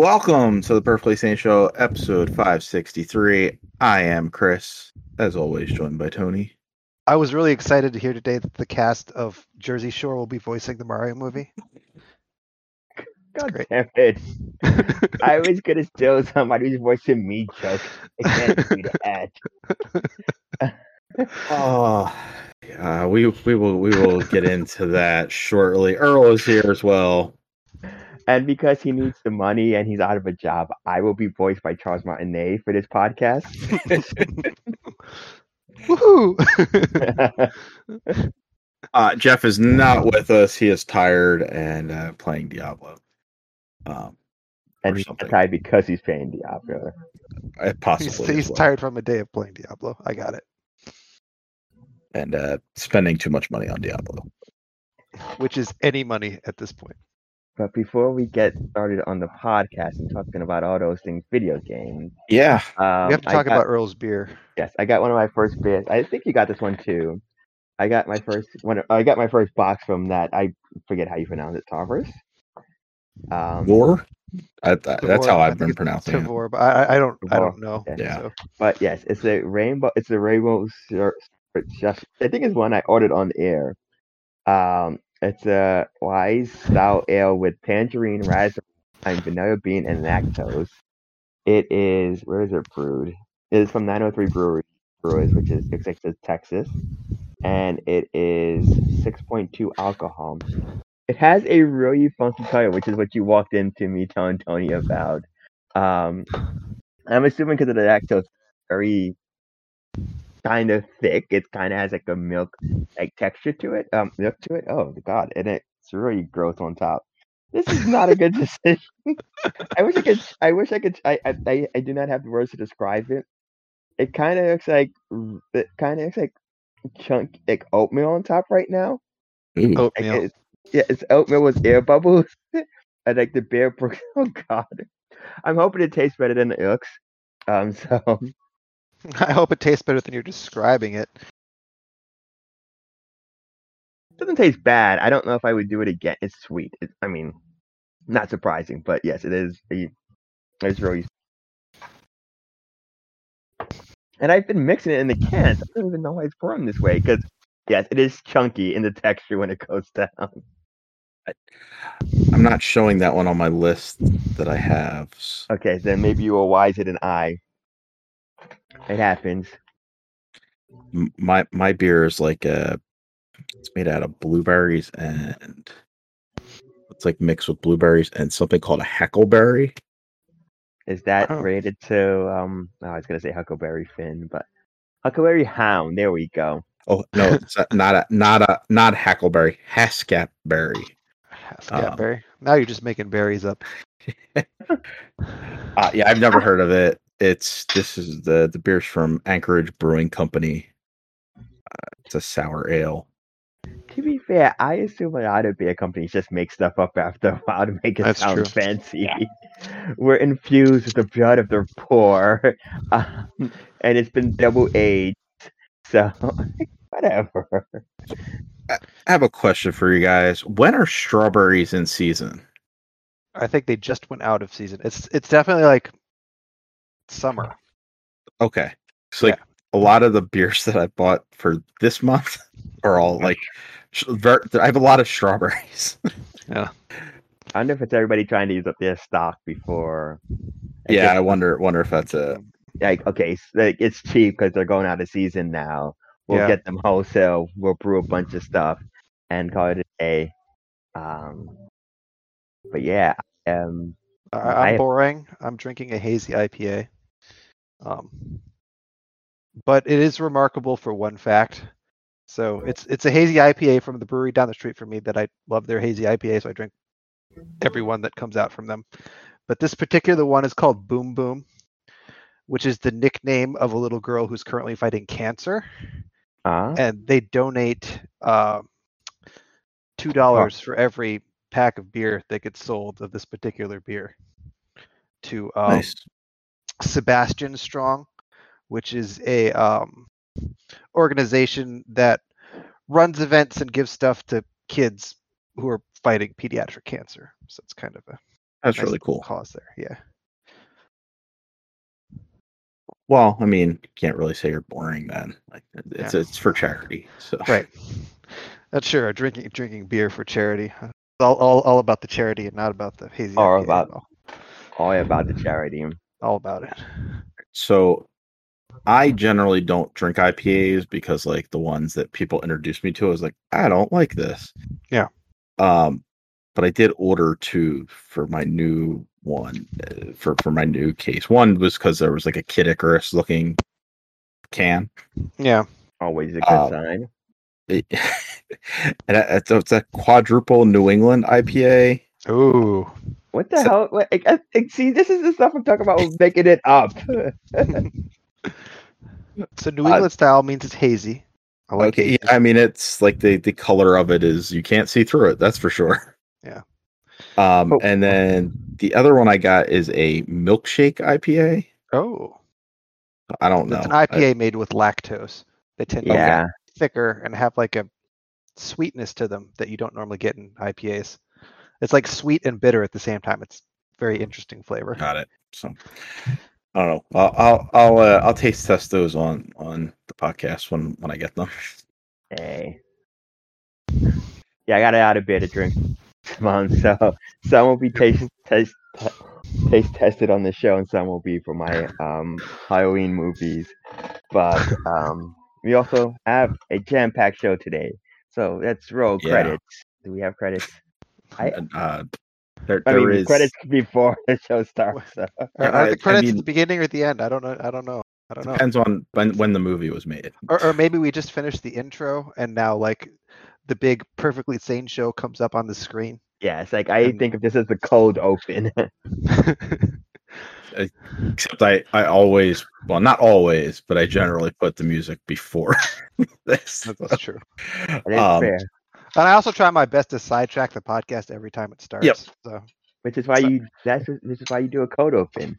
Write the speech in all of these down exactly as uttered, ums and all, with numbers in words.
Welcome to the Perfectly Sane Show, episode five sixty-three. I am Chris, as always, joined by Tony. I was really excited to hear today that the cast of Jersey Shore will be voicing the Mario movie. God great. damn it. I was gonna steal somebody's voice in me joke. I can't do that. Oh, yeah, we we will we will get into that shortly. Earl is here as well. And because he needs the money and he's out of a job, I will be voiced by Charles Martinet for this podcast. Woohoo! uh, Jeff is not with us. He is tired and uh, playing Diablo. Um, and he's something. tired because he's playing Diablo. Uh, possibly. He's, he's well. tired from a day of playing Diablo. I got it. And uh, spending too much money on Diablo. Which is any money at this point. But before we get started on the podcast and talking about all those things, video games. Yeah. Um, we have to talk got, about Earl's beer. Yes, I got one of my first beers. I think you got this one too. I got my first one. I got my first box from that. I forget how you pronounce it. Tavros. Um, War. I, I, that's Tavor, how I've I been pronouncing Tavor, it. But I, I don't. Tavor, I don't know. okay. Yeah. So. But yes, it's a rainbow. It's a rainbow. Just I think it's one I ordered on air. Um, it's a wise style ale with tangerine, raspberry, and vanilla bean and lactose. It is where is it brewed? It is from nine oh three Brewery Brewers, which is Texas, Texas, and it is six point two alcohol. It has a really funky color, which is what you walked into me telling Tony about. Um, I'm assuming because of the lactose, very kind of thick. It kind of has like a milk like texture to it, um, milk to it. Oh God, and it's really gross on top. This is not a good decision. I wish I could. I wish I could. I, I I do not have the words to describe it. It kind of looks like it kind of looks like chunk like oatmeal on top right now. Ooh. Oatmeal. Like it's, yeah, it's oatmeal with air bubbles. And like the beer. Oh God, I'm hoping it tastes better than it looks. Um, so. I hope it tastes better than you're describing it. It doesn't taste bad. I don't know if I would do it again. It's sweet. It, I mean, not surprising, but yes, it is. It's really. And I've been mixing it in the cans. I don't even know why it's growing this way because, yes, it is chunky in the texture when it goes down. I, I'm not showing that one on my list that I have. Okay, then maybe you were wiser than I. It happens. My my beer is like a. It's made out of blueberries and it's like mixed with blueberries and something called a huckleberry. Is that Oh. related to um? Oh, I was gonna say Huckleberry Finn, but Huckleberry Hound. There we go. Oh no, it's not a not a not Hackleberry, Haskapberry. Haskapberry. Um, now you're just making berries up. uh, yeah, I've never heard of it. It's this is the the beer's from Anchorage Brewing Company. Uh, it's a sour ale. To be fair, I assume a lot of beer companies just make stuff up after a while to make it That's sound true. fancy. Yeah. We're infused with the blood of the poor, um, and it's been double aged. So, whatever. I have a question for you guys. When are strawberries in season? I think they just went out of season. It's it's definitely like summer. Okay, so like yeah. a lot of the beers that I bought for this month are all like. I have a lot of strawberries. Yeah. I wonder if it's everybody trying to use up their stock before. I yeah, I wonder wonder if that's it. Like, okay, so like it's cheap because they're going out of season now. We'll yeah. get them wholesale. We'll brew a bunch of stuff and call it a day. Um, but yeah, um, uh, I'm boring. I'm drinking a hazy I P A. Um, but it is remarkable for one fact. So it's it's a hazy I P A from the brewery down the street from me that I love their hazy I P A, so I drink every one that comes out from them. But this particular one is called Boom Boom, which is the nickname of a little girl who's currently fighting cancer. Uh-huh. And they donate uh, two dollars oh. for every pack of beer that gets sold of this particular beer to um, nice. Sebastian Strong, which is a um, organization that runs events and gives stuff to kids who are fighting pediatric cancer. So it's kind of a That's nice really little cool. cause there. Yeah. Well, I mean, you can't really say you're boring then. Like it's Yeah. it's for charity. So Right. That's sure. Drinking drinking beer for charity. It's all, all all about the charity and not about the hazy All I P A. about- All, All about the charity. all about it. So I generally don't drink I P As because like the ones that people introduce me to, I was like, I don't like this. Yeah. Um, but I did order two for my new one uh, for for my new case. One was because there was like a Kid Icarus looking can. Yeah. Always a good Um, sign. It, and it's, it's a quadruple New England I P A. Ooh. What the so- hell? What- I, I, I- see, this is the stuff I'm talking about with making it up. So New Uh, England style means it's hazy. I like Okay, hazy. yeah, I mean it's like the the color of it is you can't see through it. That's for sure. Yeah. Um, Oh. and then the other one I got is a milkshake I P A. Oh. I don't know. It's an I P A made with lactose. They tend to Yeah. get thicker and have like a sweetness to them that you don't normally get in I P As. It's like sweet and bitter at the same time. It's very interesting flavor. Got it. So I don't know. I'll I'll I'll, uh, I'll taste test those on on the podcast when when I get them. Hey. Yeah, I got out of beer to drink this month, so some will be taste taste taste tested on the show, and some will be for my um Halloween movies. But um, we also have a jam-packed show today, so let's roll Yeah. credits. Do we have credits? I- And, uh, there I there mean, is credits before the show starts. So. Are, Yeah, are I- the credits I at mean- the beginning or at the end? I don't know. I don't know. I don't know. depends on when when the movie was made. Or, or maybe we just finished the intro and now like the big Perfectly Sane show comes up on the screen. Yeah, it's like I And- think of this as the cold open. Except I I always well not always, but I generally put the music before this. That's true. That is Um, fair. And I also try my best to sidetrack the podcast every time it starts. Yep. So Which is why so- you that's this is why you do a code open.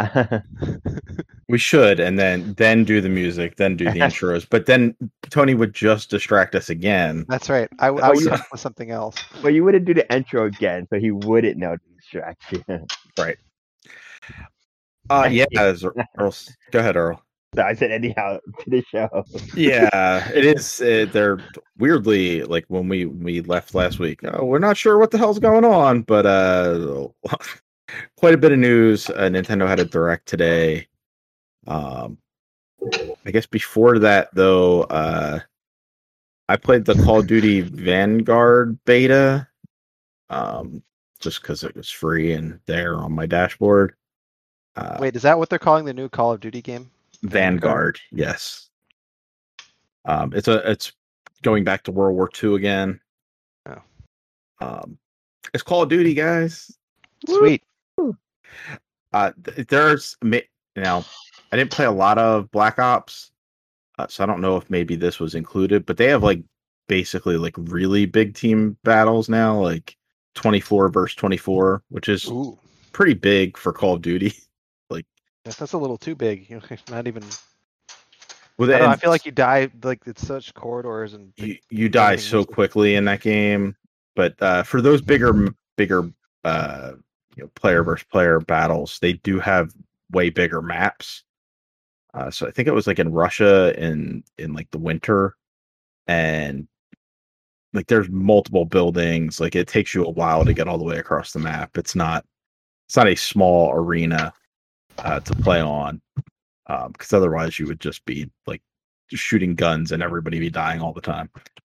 We should, and then then do the music, then do the intros. But then Tony would just distract us again. that's right. I, I Oh, would you- come up with something else. Well, you wouldn't do the intro again, so he wouldn't know the distraction. Right. Uh yeah, as Earl, go ahead, Earl. So I said anyhow to the show. Yeah, it is. Uh, they're weirdly like when we we left last week. Oh, we're not sure what the hell's going on, but uh, quite a bit of news. Uh, Nintendo had a direct today. Um, I guess before that though, uh, I played the Call of Duty Vanguard beta, um, just because it was free and there on my dashboard. Uh, Wait, is that what they're calling the new Call of Duty game? Vanguard, yes. Um, it's a it's going back to World War Two again. Oh. Um, it's Call of Duty, guys. Sweet. Uh, th- there's ma- now I didn't play a lot of Black Ops, uh, so I don't know if maybe this was included, but they have like basically like really big team battles now, like twenty-four versus twenty-four, which is Ooh. pretty big for Call of Duty. Yes, that's a little too big. You know, it's not even. With I, don't know, I and feel like you die like it's such corridors and. you, you die everything so moves- quickly in that game, but uh, for those bigger bigger uh, you know, player versus player battles, they do have way bigger maps. Uh, so I think it was like in Russia in in like the winter, and like there's multiple buildings. Like it takes you a while to get all the way across the map. It's not it's not a small arena uh, to play on, because um, otherwise you would just be like shooting guns and everybody be dying all the time.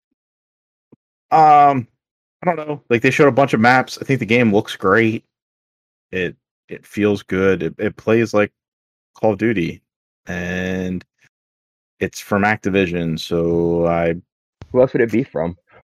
Um, I don't know. Like they showed a bunch of maps. I think the game looks great. It it feels good. It, it plays like Call of Duty, and it's from Activision. So I, Who else would it be from?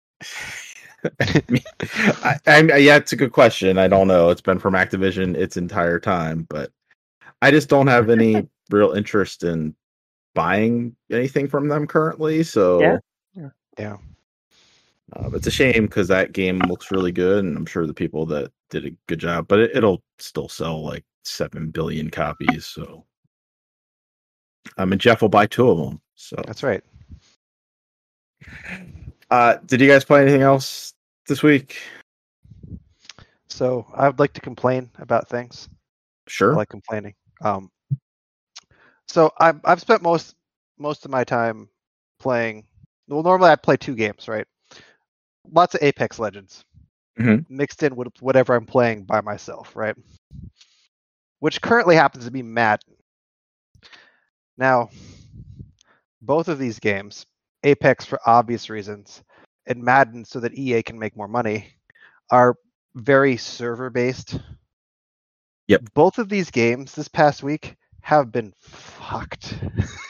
I, I, yeah, it's a good question. I don't know. It's been from Activision its entire time, but I just don't have any real interest in buying anything from them currently. So Yeah. Yeah. Uh, it's a shame because that game looks really good, and I'm sure the people that did a good job, but it, it'll still sell like seven billion copies. So, um, and Jeff will buy two of them. So That's right. Uh, did you guys play anything else this week? So I would like to complain about things. Sure. I like complaining. Um, so I've I've spent most most of my time playing. Well, normally I play two games, right? Lots of Apex Legends Mhm. mixed in with whatever I'm playing by myself, right? Which currently happens to be Madden. Now, both of these games, Apex for obvious reasons, and Madden so that E A can make more money, are very server based. Yep. Both of these games this past week have been fucked.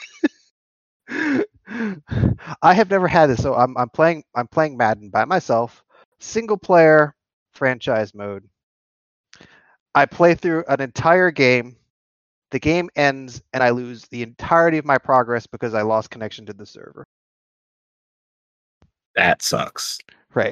I have never had this, so I'm I'm playing I'm playing Madden by myself, single player franchise mode. I play through an entire game. The game ends and I lose the entirety of my progress because I lost connection to the server. That sucks. Right.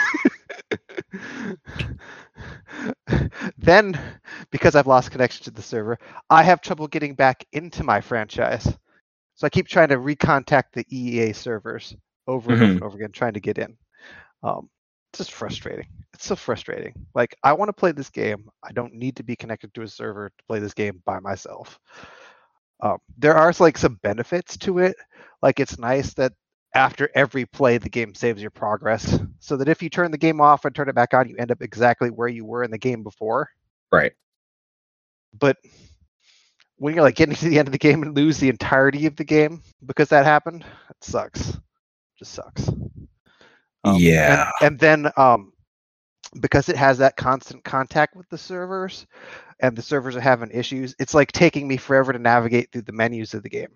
Then, because I've lost connection to the server, I have trouble getting back into my franchise. So I keep trying to recontact the E A servers over and Mhm. over and over again, trying to get in. Um, it's just frustrating. It's so frustrating. Like, I want to play this game. I don't need to be connected to a server to play this game by myself. Um, there are like some benefits to it. Like, it's nice that after every play, the game saves your progress, so that if you turn the game off and turn it back on, you end up exactly where you were in the game before. Right. But when you're like getting to the end of the game and lose the entirety of the game because that happened, it sucks. Just sucks. Um, Yeah. And, and then um, because it has that constant contact with the servers, and the servers are having issues, it's like taking me forever to navigate through the menus of the game.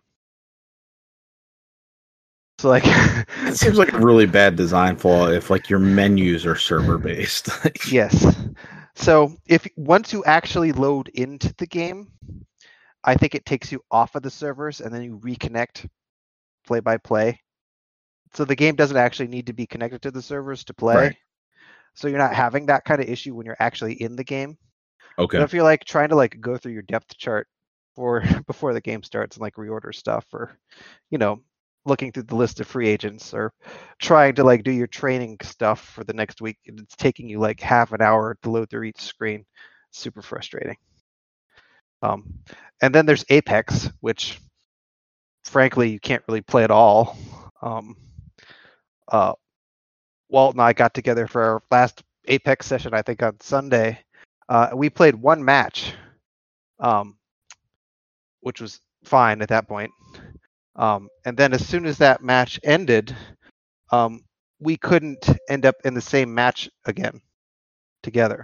So like, It seems like a really bad design flaw if like your menus are server based. yes. So if once you actually load into the game, I think it takes you off of the servers and then you reconnect play by play. So the game doesn't actually need to be connected to the servers to play. Right. So you're not having that kind of issue when you're actually in the game. Okay. But if you're like trying to like go through your depth chart for before the game starts and like reorder stuff, or you know, looking through the list of free agents, or trying to like do your training stuff for the next week, and it's taking you like half an hour to load through each screen. Super frustrating. Um, and then there's Apex, which frankly you can't really play at all. Um, uh, Walt and I got together for our last Apex session, I think on Sunday. Uh, we played one match, um, which was fine at that point. Um, and then as soon as that match ended, um, we couldn't end up in the same match again together.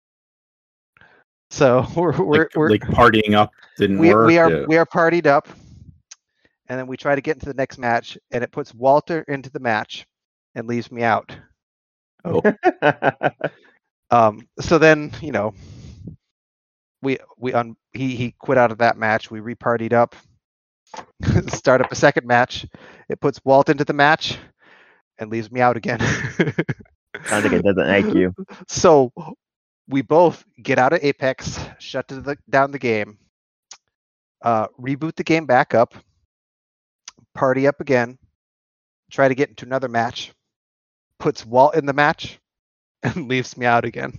So we're we're, like, we're like partying up didn't we, work. we are Yeah. we are partied up, and then we try to get into the next match, and it puts Walter into the match and leaves me out. Oh. Um, so then you know we we un he he quit out of that match. We repartied up, start up a second match. It puts Walt into the match and leaves me out again. Sounds like it doesn't like you. So we both get out of Apex, shut the, down the game, uh, reboot the game back up, party up again, try to get into another match, puts Walt in the match, and leaves me out again.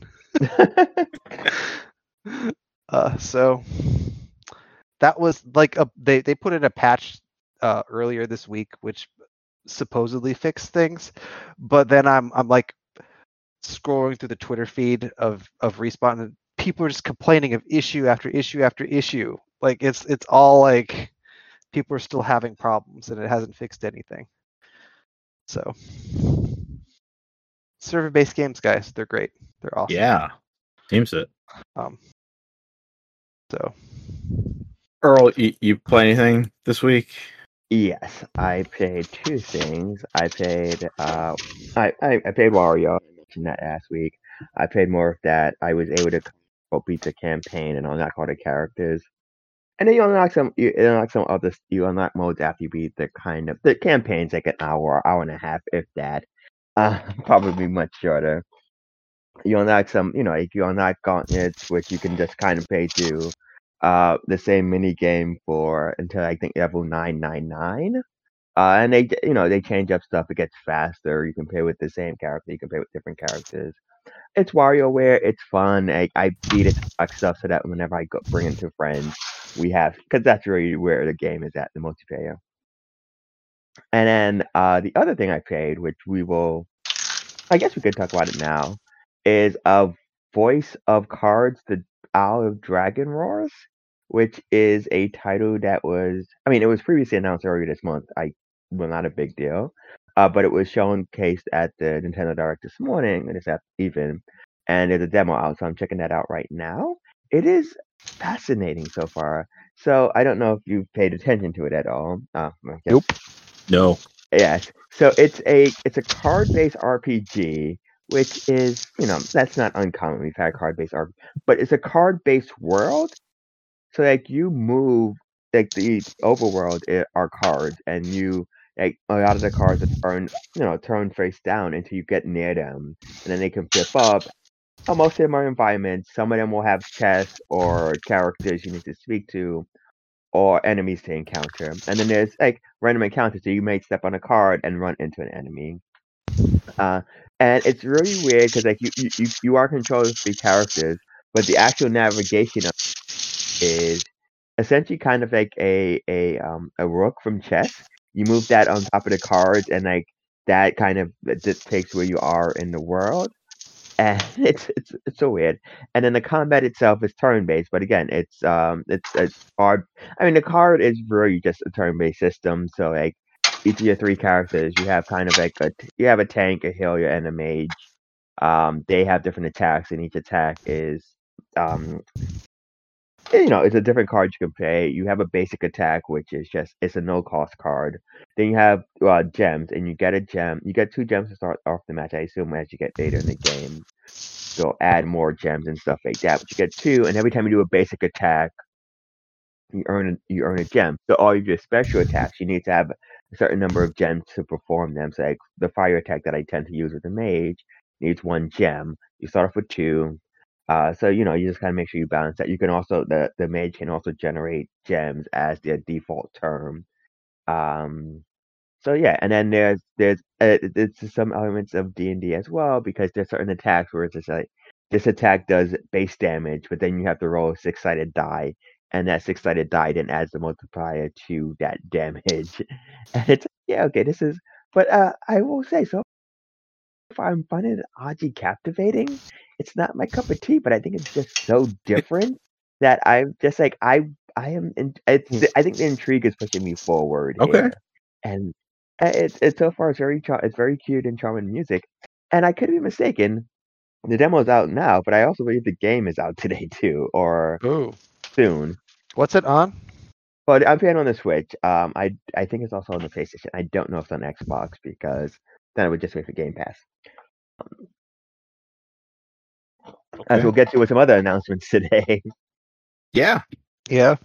uh, so that was like a they they put in a patch uh, earlier this week, which supposedly fixed things, but then I'm I'm like scrolling through the Twitter feed of of Respawn, and people are just complaining of issue after issue after issue. Like it's it's all like people are still having problems, and it hasn't fixed anything. So server-based games, guys, they're great. They're awesome. Yeah. Seems it. Um. So. Earl, you, you play anything this week? Yes, I played two things. I played uh, I, I I played Wario. I mentioned that last week. I played more of that. I was able to complete the campaign and unlock all the characters. And then you unlock some you unlock some other you unlock modes after you beat the kind of the campaign's like an hour, hour and a half, if that. Uh, probably much shorter. You unlock some, you know, if you unlock gauntlets, which you can just kind of play through uh the same mini game for until I think level nine ninety-nine. Uh, and they, you know, they change up stuff. It gets faster. You can play with the same character. You can play with different characters. it's WarioWare. It's fun. I, I beat it like stuff so that whenever I go bring it to friends, we have because that's really where the game is at, the multiplayer. And then uh, the other thing I played, which we will, I guess we could talk about it now, is a Voice of Cards: The Isle of Dragon Roars, which is a title that was, I mean, it was previously announced earlier this month. I well, not a big deal, uh, but it was showcased at the Nintendo Direct this morning, this even, and there's a demo out, so I'm checking that out right now. It is fascinating so far. So I don't know if you've paid attention to it at all. Uh, I guess- Nope. No. Yes. So it's a it's a card-based R P G, which is, you know, that's not uncommon. We've had card-based R P G, but it's a card-based world. So like you move, like the overworld i- are cards, and you like a lot of the cards are turned, you know, turned face down until you get near them, and then they can flip up. Uh, most of them are environments. Some of them will have chests or characters you need to speak to, or enemies to encounter. And then there's like random encounters, so you may step on a card and run into an enemy. Uh, and it's really weird because like you, you you you are controlling the characters, but the actual navigation of it is essentially kind of like a a um a rook from chess. You move that on top of the cards, and like that kind of dictates where you are in the world. And it's it's it's so weird. And then the combat itself is turn based, but again, it's um it's it's hard. I mean, the card is really just a turn based system. So like each of your three characters, you have kind of like a t- you have a tank, a healer, and a mage. Um, they have different attacks, and each attack is um you know, it's a different card you can play. You have a basic attack, which is just it's a no cost card. Then you have uh, gems, and you get a gem. You get two gems to start off the match. I assume as you get later in the game, you'll add more gems and stuff like that. But you get two, and every time you do a basic attack, you earn a, you earn a gem. So all of your special attacks, you need to have a certain number of gems to perform them. So like the fire attack that I tend to use with the mage needs one gem. You start off with two. Uh, so you know you just kind of make sure you balance that. You can also the the mage can also generate gems as their default term. Um, so yeah, and then there's there's uh, it's some elements of D and D as well because there's certain attacks where it's just like this attack does base damage, but then you have to roll a six sided die, and that six sided die then adds the multiplier to that damage. And it's yeah okay this is, but uh, I will say so far I'm finding it oddly captivating. It's not my cup of tea, but I think it's just so different that I'm just like I I am. In, it's I think the intrigue is pushing me forward Okay. here, and uh, it's it's so far it's very char- it's very cute and charming music, and I could be mistaken. The demo's out now, but I also believe the game is out today too, or Ooh. soon. What's it on? But I'm playing on the Switch. Um, I I think it's also on the PlayStation. I don't know if it's on Xbox because then I would just wait for Game Pass. As Okay. we'll get to with some other announcements today. Yeah. Yeah.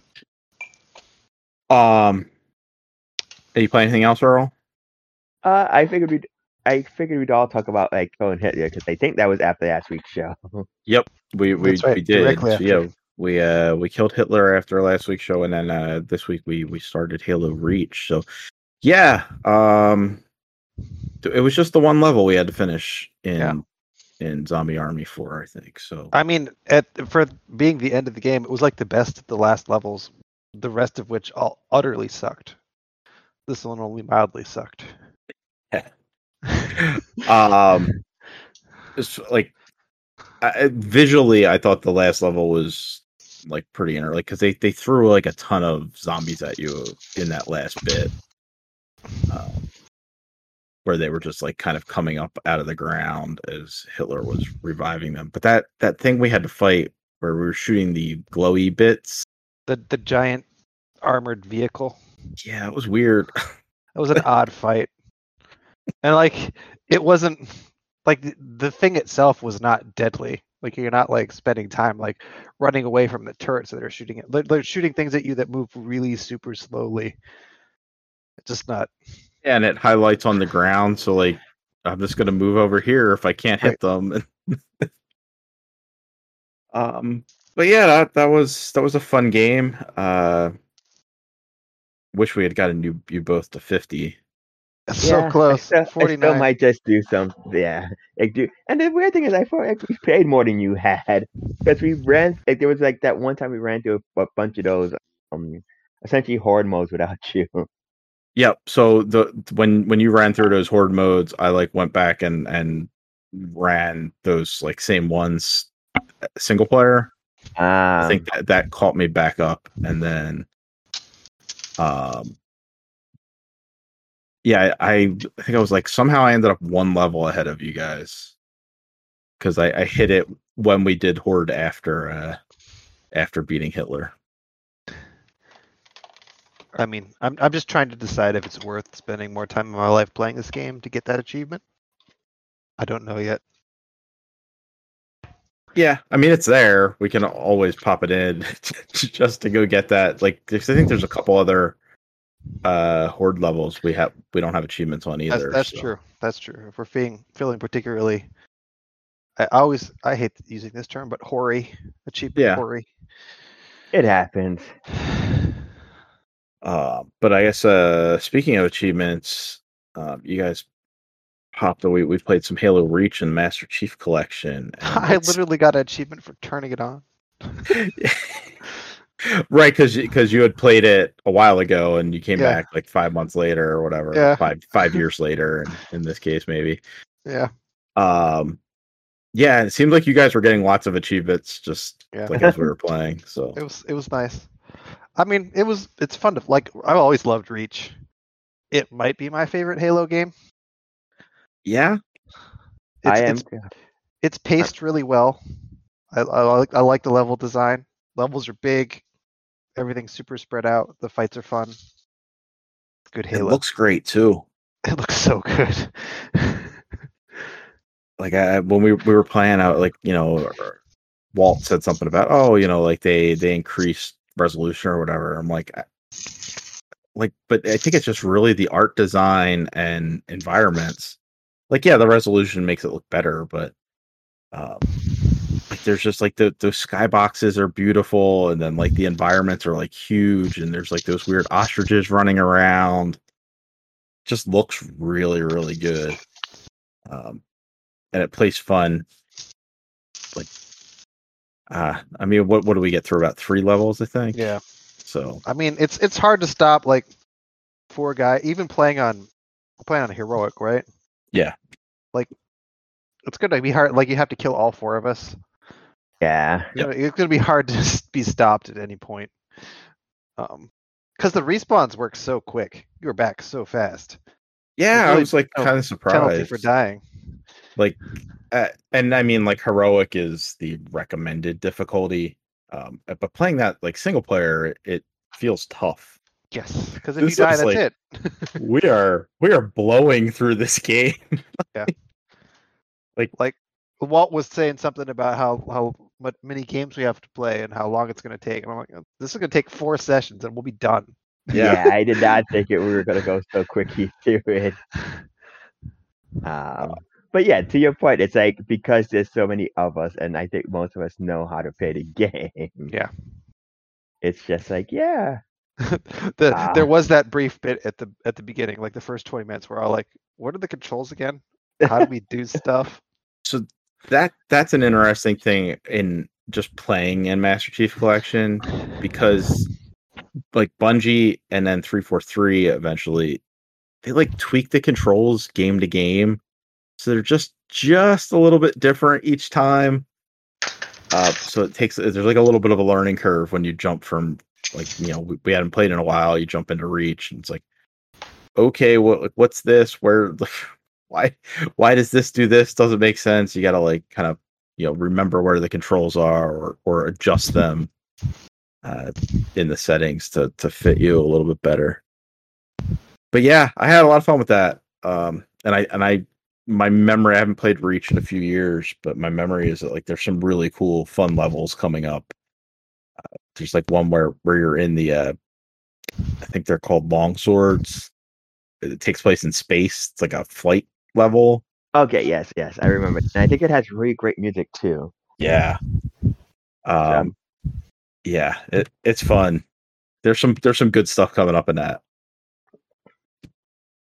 Um. Are you playing anything else, Earl? Uh, I figured we'd I figured we'd all talk about like Kill and Hitler because I think that was after last week's show. Yep. We we, That's right, we did. directly So, after. yeah. We uh we killed Hitler after last week's show, and then uh this week we we started Halo Reach. So yeah. Um. It was just the one level we had to finish in Yeah. in Zombie Army four, I think. So I mean, at for being the end of the game, it was like the best of the last levels, the rest of which all utterly sucked. This one only mildly sucked. um, it's like I, visually, I thought the last level was like pretty inter like because they they threw like a ton of zombies at you in that last bit, um, where they were just like kind of coming up out of the ground as Hitler was reviving them. But that that thing we had to fight where we were shooting the glowy bits, The the giant armored vehicle. yeah, it was weird. It was an odd fight. And like it wasn't like the, the thing itself was not deadly. Like you're not like spending time like running away from the turrets that are shooting it. They're, they're shooting things at you that move really super slowly. It's just not. Yeah, and it highlights on the ground, so like I'm just gonna move over here if I can't hit them. um, but yeah, that that was that was a fun game. Uh, wish we had gotten you you both to fifty. So Yeah, close. I still, I still forty-nine. might just do some. Yeah, like do. And the weird thing is, I felt like we paid more than you had because we ran. Like, there was like that one time we ran through a, a bunch of those, um, essentially horde modes without you. Yep. So the when when you ran through those horde modes, I like went back and and ran those like same ones single player. I think Um, that, that caught me back up, and then, um, yeah, I, I think I was like somehow I ended up one level ahead of you guys because I, I hit it when we did horde after uh, after beating Hitler. I mean, I'm I'm just trying to decide if it's worth spending more time in my life playing this game to get that achievement. I don't know yet. Yeah, I mean it's there. We can always pop it in just to go get that. Like, 'cause I think there's a couple other uh horde levels we have we don't have achievements on That's either. that's so. true. That's true. If we're feeling feeling particularly, I always I hate using this term, but hoary achievement Yeah. hoary. it happens. Uh, but I guess uh, speaking of achievements, um, you guys popped away. We played some Halo Reach and Master Chief Collection. And I it's- literally got an achievement for turning it on. right, because because you had played it a while ago and you came Yeah. back like five months later or whatever, Yeah. five five years later, in, in this case maybe. Yeah. Um, yeah, it seemed like you guys were getting lots of achievements just Yeah. like as we were playing. So It was it was nice. I mean, it was it's fun to like. I've always loved Reach. It might be my favorite Halo game. yeah, It's, I am. It's, it's paced really well. I, I like I like the level design. Levels are big. Everything's super spread out. The fights are fun. Good it Halo. looks great too. It looks so good. Like I, when we we were playing out, like you know, Walt said something about oh, you know, like they they increased resolution or whatever. I'm like, I, like, but I think it's just really the art design and environments. Like, yeah, the resolution makes it look better, but um, like there's just like the those skyboxes are beautiful, and then like the environments are like huge, and there's like those weird ostriches running around. Just looks really really good. Um, and it plays fun. Like, uh, I mean, what what do we get through? About three levels, I think. Yeah. So I mean, it's it's hard to stop like four guy even playing on playing on heroic, right? yeah, Like it's gonna be hard. Like you have to kill all four of us. Yeah. You know, it's gonna be hard to just be stopped at any point. Um, because the respawns work so quick. You're back so fast. yeah. There's I really was like no kind of Penalty surprised. for dying. Like, uh, and I mean, like heroic is the recommended difficulty. Um, but playing that like single player, it, it feels tough. Yes, because if This you die, looks that's like- it. We are we are blowing through this game. Like Walt was saying something about how how much many games we have to play and how long it's going to take. And I'm like, this is going to take four sessions and we'll be done. Yeah. Yeah, I did not think it we were gonna go so quickly through it. Um, but yeah, to your point, it's like because there's so many of us, and I think most of us know how to play the game. Yeah. It's just like, yeah, the, Ah. There was that brief bit at the at the beginning, like the first twenty minutes, where I like, what are the controls again? How do we do stuff? So that that's an interesting thing in just playing in Master Chief Collection, because like Bungie and then three forty-three eventually they like tweak the controls game to game, so they're just just a little bit different each time. Uh, so it takes there's like a little bit of a learning curve when you jump from like you know we, we hadn't played in a while. You jump into Reach and it's like, okay, what what's this? Where like why why does this do this? Doesn't make sense. You got to like kind of you know remember where the controls are or or adjust them uh, in the settings to to fit you a little bit better. But yeah, I had a lot of fun with that. Um, and I and I my memory I haven't played Reach in a few years, but my memory is that like there's some really cool fun levels coming up. Uh, there's like one where where you're in the uh, I think they're called long swords. It takes place in space. It's like a flight level. okay, yes, yes, I remember. And I think it has really great music too. Yeah. Um, yeah, it, it's fun. There's some there's some good stuff coming up in that.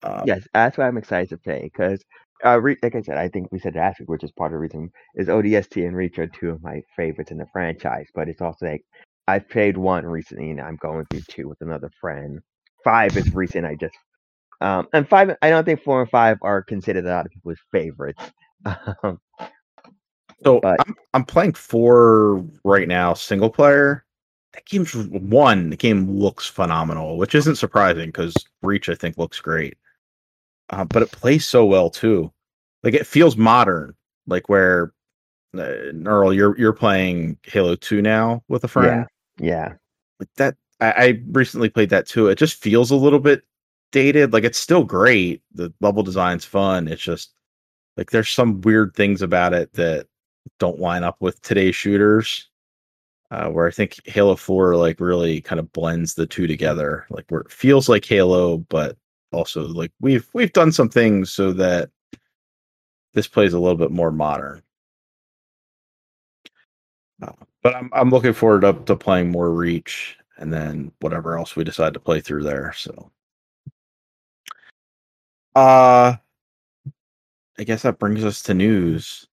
Um, Yes, that's why I'm excited to play because, uh, Re- like I said, I think we said last week, which is part of the reason is O D S T and Reach are two of my favorites in the franchise. But it's also like I played one recently, and I'm going through two with another friend. Five is recent. I just um and five. I don't think four and five are considered a lot of people's favorites. Um, so but I'm I'm playing four right now, single player. That game's one. The game looks phenomenal, which isn't surprising because Reach I think looks great. Uh, but it plays so well too. Like it feels modern. Like where uh, Earl, you're you're playing Halo two now with a friend. yeah, yeah, Like that, I, I recently played that too. It just feels a little bit dated. Like it's still great. The level design's fun. It's just like there's some weird things about it that don't line up with today's shooters. Uh, where I think Halo four like really kind of blends the two together. Like where it feels like Halo, but also like we've we've done some things so that this plays a little bit more modern. Uh, but I'm I'm looking forward to, to playing more Reach and then whatever else we decide to play through there. So, uh, I guess that brings us to news.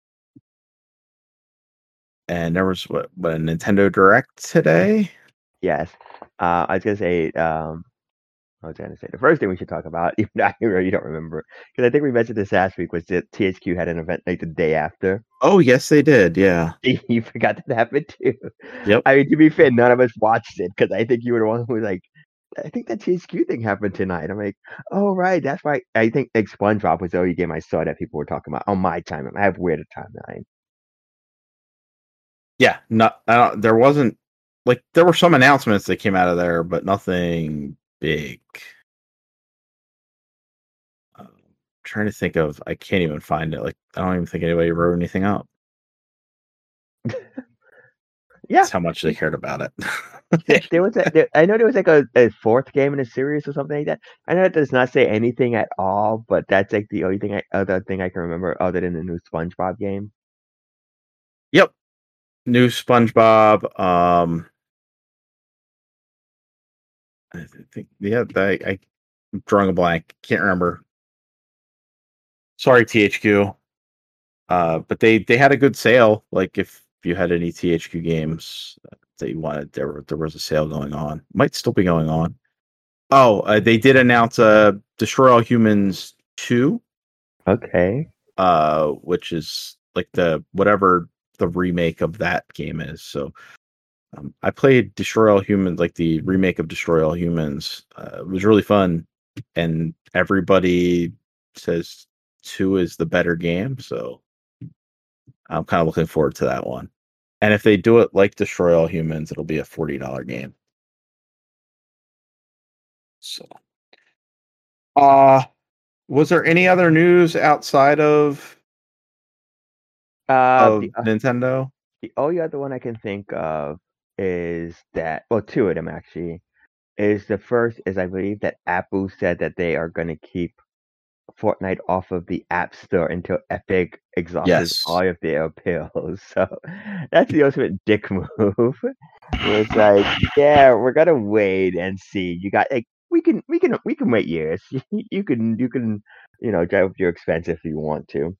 And there was what, what a Nintendo Direct today. yes. Uh, I was gonna say, um, I was gonna say the first thing we should talk about, even though I really don't remember, because I think we mentioned this last week, was that T H Q had an event like the day after. Oh yes, they did. Yeah. You forgot that happened too. Yep. I mean, to be fair, none of us watched it because I think you were the one who was like, I think that T H Q thing happened tonight. I'm like, oh right, that's right. I think like SpongeBob was the only game I saw that people were talking about on my timeline. I have weird timeline. Yeah. Not. I don't, there wasn't like there were some announcements that came out of there, but nothing big. Um, trying to think of. I can't even find it. Like I don't even think anybody wrote anything up. Yeah, That's how much they cared about it. there, there was a, there, I know there was like a, a fourth game in a series or something like that. I know it does not say anything at all, but that's like the only thing I, other thing I can remember other than the new SpongeBob game. Yep. New SpongeBob. Um, I think yeah. I, I I'm drawing a blank. Can't remember. Sorry, T H Q. Uh, but they they had a good sale. Like if you had any T H Q games that you wanted, there were, there was a sale going on. Might still be going on. Oh, uh, they did announce uh Destroy All Humans two, Okay. uh, which is like the whatever the remake of that game is. So um, I played Destroy All Humans, like the remake of Destroy All Humans. Uh, it was really fun, and everybody says two is the better game. So I'm kind of looking forward to that one. And if they do it like Destroy All Humans, it'll be a forty dollars game. So, uh, was there any other news outside of Uh, of the uh, Nintendo? the only other one I can think of is that, well, two of them actually. Is the first is I believe that Apple said that they are going to keep Fortnite off of the App Store until Epic exhausts Yes. all of their appeals. So that's the ultimate dick move. It's like, yeah, we're gonna wait and see. You got like we can we can we can wait years. You can you can you know drive up your expense if you want to.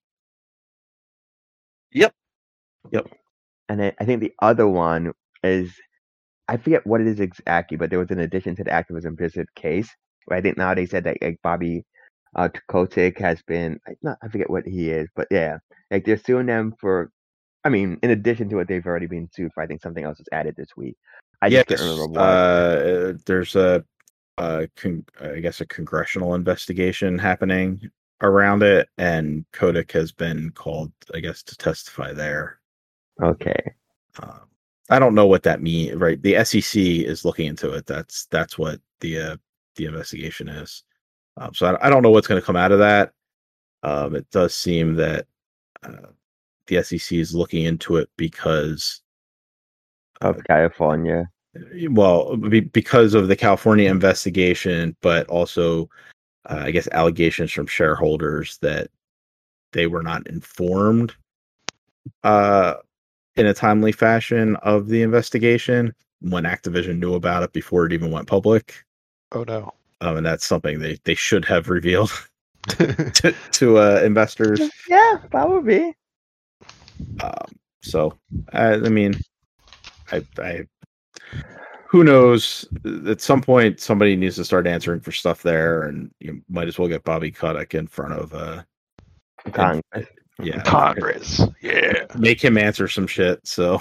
Yep. Yep. And then I think the other one is I forget what it is exactly, but there was an addition to the Activision Blizzard case where I think now they said that like Bobby uh, Kotick has been not I forget what he is, but yeah, like they're suing them for. I mean, in addition to what they've already been sued for, I think something else was added this week. I just can't remember Yes. what. Uh, there's a, a con- I guess a congressional investigation happening around it, and Kodak has been called, I guess, to testify there. Okay. Um, I don't know what that means, right? The S E C is looking into it. That's that's what the uh, the investigation is. Um, so I, I don't know what's going to come out of that. Um, it does seem that uh, the S E C is looking into it because Of California. well, be, because of the California investigation, but also, uh, I guess, allegations from shareholders that they were not informed uh, in a timely fashion of the investigation when Activision knew about it before it even went public. Oh no. um, and that's something they, they should have revealed to, to uh, investors. Yeah, probably. Um, so, I, I mean, I, I, who knows? At some point, somebody needs to start answering for stuff there, and you might as well get Bobby Kotick in front of, uh, Congress. in, yeah, Congress. Yeah. make him answer some shit. So,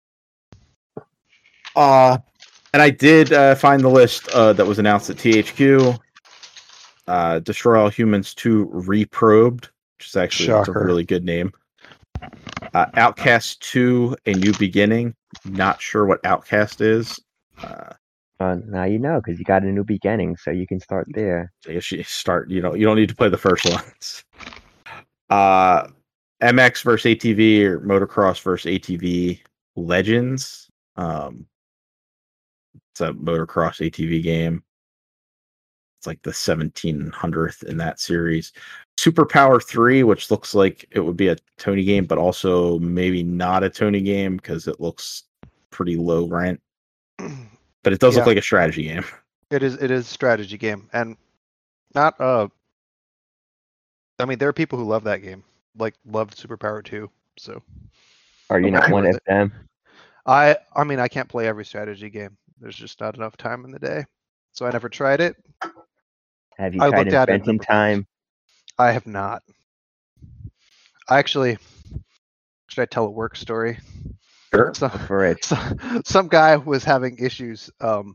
uh, and I did uh, find the list uh, that was announced at T H Q. Uh, Destroy All Humans two Reprobed, which is actually it's a Shocker. really good name. Uh, Outcast two A New Beginning. Not sure what Outcast is. Uh, Uh, now you know because you got a new beginning, so you can start there. I guess you start. You know, you don't need to play the first ones. Uh, M X versus A T V or Motocross versus A T V Legends. Um, it's a motocross A T V game. It's like the seventeen hundredth in that series. Superpower three, which looks like it would be a Tony game, but also maybe not a Tony game because it looks pretty low rent. But it does Yeah. look like a strategy game. It is. It is a strategy game, and not. Uh, I mean, there are people who love that game, like loved Superpower two. So Are you not Okay one with of it. them? I. I mean, I can't play every strategy game. There's just not enough time in the day, so I never tried it. Have you I tried looked at it a Inventing number of Time? I have not. I actually. Should I tell a work story? Sure. So, For it. so, some guy was having issues um,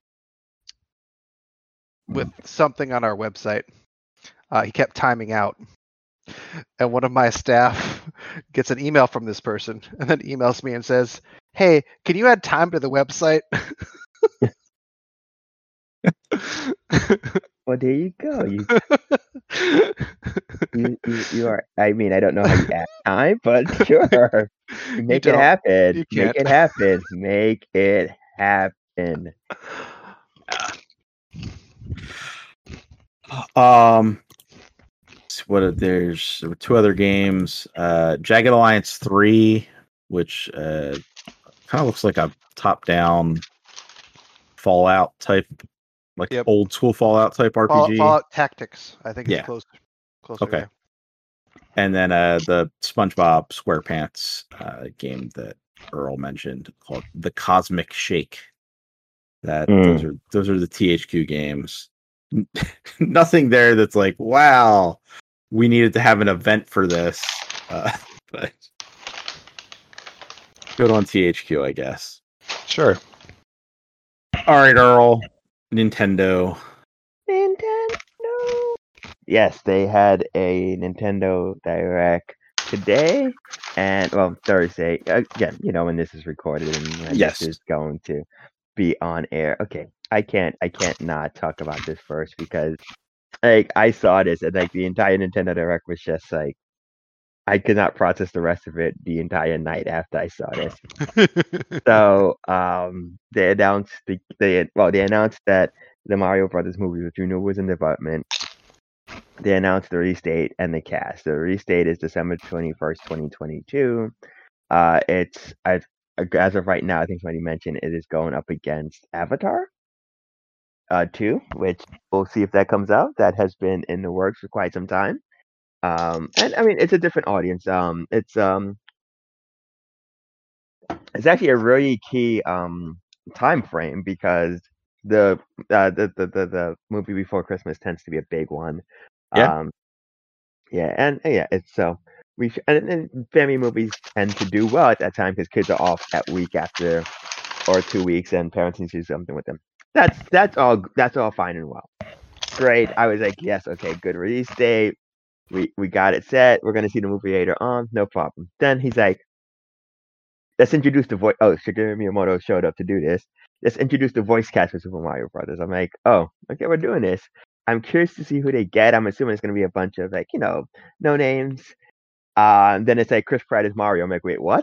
with something on our website. Uh, he kept timing out. And one of my staff gets an email from this person and then emails me and says, "Hey, can you add time to the website?" Well, there you go. You, you, you, you are. I mean, I don't know how you add time, but sure, you make it don't. happen. You Make can't. it happen. Make it happen. Um, what are, there's there were two other games. Uh, Jagged Alliance three, which uh, kind of looks like a top-down Fallout type, like Yep. old school Fallout type R P Fallout, G. Fallout Tactics, I think Yeah. it's close. Closer. Okay. Yeah. And then uh, the SpongeBob SquarePants uh, game that Earl mentioned called The Cosmic Shake. That Mm. those are those are the T H Q games. Nothing there that's like, wow, we needed to have an event for this. Uh, but good on T H Q, I guess. Sure. All right, Earl. Nintendo. Nintendo. Yes, they had a Nintendo Direct today, and well, Thursday. Again, you know when this is recorded and when Yes. this is going to be on air. Okay, I can't, I can't not talk about this first because, like, I saw this and like the entire Nintendo Direct was just like, I could not process the rest of it the entire night after I saw this. So, um, they announced the they well they announced that the Mario Brothers movie with Junior was in development. They announced the release date and the cast. The release date is December twenty-first, twenty twenty-two. Uh, it's as, as of right now, I think somebody mentioned it is going up against Avatar uh, two, which we'll see if that comes out. That has been in the works for quite some time. Um, and I mean, it's a different audience. Um, it's um, it's actually a really key um time frame because the uh, the, the the the movie Before Christmas tends to be a big one. Yeah. Um, yeah, and yeah, it's so we and, and family movies tend to do well at that time because kids are off that week after or two weeks, and parents need to do something with them. That's that's all that's all fine and well. Great. I was like, yes, okay, good release date. We we got it set. We're gonna see the movie later on. No problem. Then he's like, let's introduce the voice. Oh, Shigeru Miyamoto showed up to do this. Let's introduce the voice cast for Super Mario Brothers. I'm like, oh, okay, we're doing this. I'm curious to see who they get. I'm assuming it's gonna be a bunch of like, you know, no names. Uh, and then it's like Chris Pratt is Mario. I'm like, wait, what?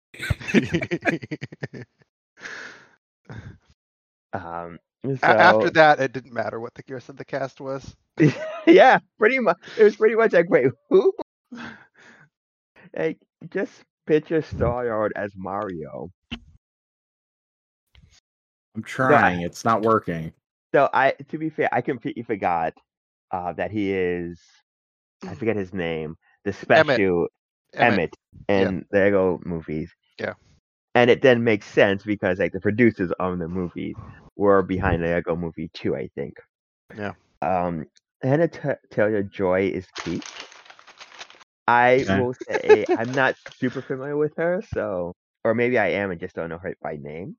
Um, so, A- After that, it didn't matter what the rest of the cast was. yeah, pretty much. It was pretty much like, wait, who? Like, just picture Star-Lord as Mario. I'm trying. It's not working. So I, to be fair, I completely forgot uh, that he is. I forget his name. The special Emmett. Emmett in the Lego movies. Yeah. And it then makes sense because like the producers of the movie were behind the Lego Movie two, I think. Yeah. Um, Anna T- Taylor Joy is Peach. I Okay. will say I'm not super familiar with her, so or maybe I am and just don't know her by name.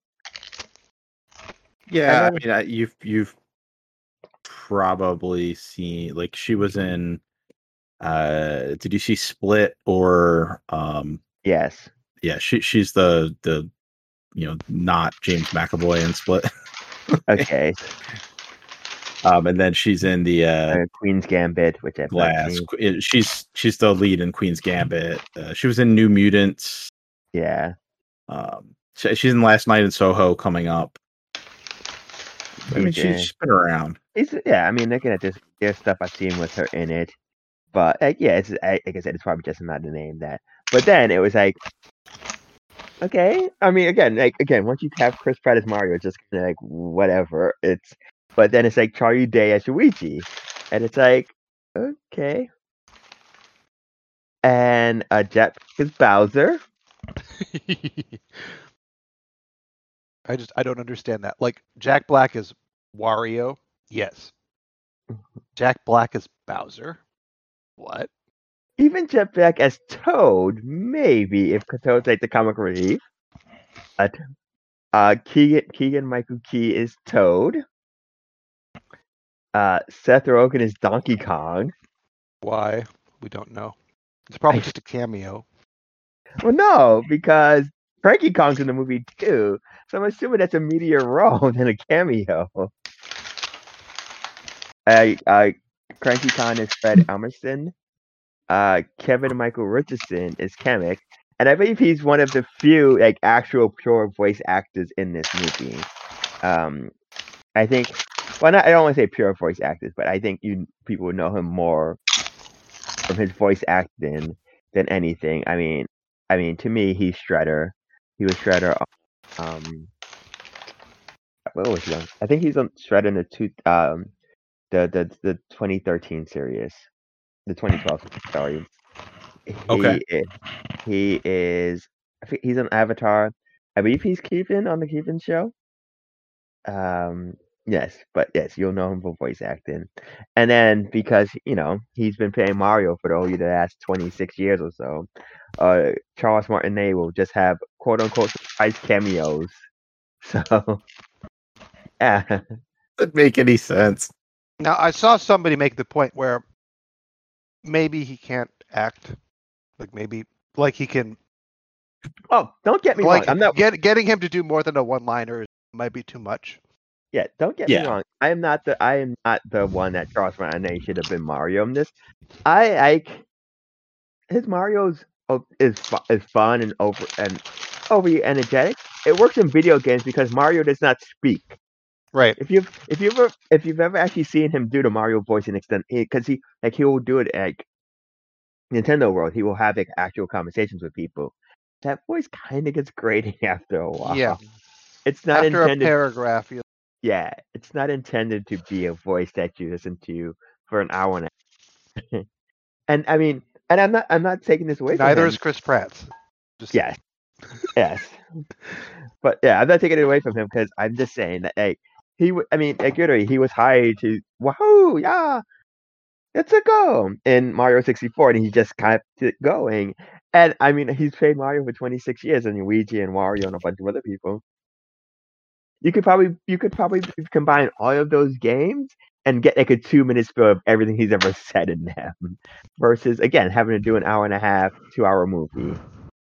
Yeah, then, I mean, I, you've you've probably seen like she was in. Uh, did you see Split or um? Yes. Yeah, she she's the the you know not James McAvoy in Split. Okay. Um, and then she's in the uh, uh, Queen's Gambit, which I've Glass. not seen. She's she's the lead in Queen's Gambit. Uh, she was in New Mutants. Yeah. Um, she, she's in Last Night in Soho coming up. I mean, she's, she's been around. It's, yeah, I mean, looking at this, there's stuff I've seen with her in it, but like, yeah, it's like I said, it's probably just not the name that. But then it was like, okay, I mean, again, like again, once you have Chris Pratt as Mario, it's just kind of like whatever. It's, but then it's like Charlie Day as Luigi, and it's like, okay, and uh, Jack is Bowser. I just I don't understand that. Like Jack Black is Wario, yes. Jack Black is Bowser. What? Even Jack Black as Toad, maybe if Toad's like the comic relief. Uh, uh Keegan Keegan Michael Key is Toad. Uh, Seth Rogen is Donkey Kong. Why? We don't know. It's probably just a cameo. Well, no, because Frankie Kong's in the movie too, so I'm assuming that's a meteor role than a cameo. Uh, uh, Cranky Kong is Fred Emerson. Uh, Kevin Michael Richardson is Kamek, and I believe he's one of the few like actual pure voice actors in this movie. Um, I think, well, not, I don't want to say pure voice actors, but I think you people would know him more from his voice acting than anything. I mean, I mean, to me, he's Shredder. He was Shredder. Um, what was he on? I think he's on Shredder in the two, um, the the the twenty thirteen series, the twenty twelve. Sorry. He Okay. is, he is. I think he's on Avatar. I believe he's Kevin on the Kevin show. Um, yes, but yes, you'll know him for voice acting, and then because you know he's been playing Mario for the, the last twenty six years or so, uh, Charles Martinet will just have quote unquote surprise cameos. So, yeah, Doesn't make any sense. Now I saw somebody make the point where maybe he can't act, like maybe like he can. Oh, don't get me like wrong. I'm not get, getting him to do more than a one-liner might be too much. Yeah, don't get Yeah. me wrong. I am not the I am not the one that Charles Martinet should have been Mario in this. I like his Mario's oh, is fu- is fun and over and overly energetic. It works in video games because Mario does not speak. Right. If you've if you ever if you've ever actually seen him do the Mario voice in extent, because he like he will do it at like, Nintendo World, he will have like actual conversations with people. That voice kind of gets grating after a while. Yeah. It's not After intended. a paragraph, you Yeah, it's not intended to be a voice that you listen to for an hour and a half. And I mean, and I'm not, I'm not taking this away neither from him. is Chris Pratt's. Just Yes, yes, but yeah, I'm not taking it away from him because I'm just saying that, hey, he, w- I mean, like literally, he was hired to, wahoo, yeah, it's a go in Mario sixty-four, and he just kept it going. And I mean, he's played Mario for twenty-six years, and Luigi and Wario and a bunch of other people. You could probably you could probably combine all of those games and get like a two minute spill of everything he's ever said in them, versus again having to do an hour and a half, two hour movie.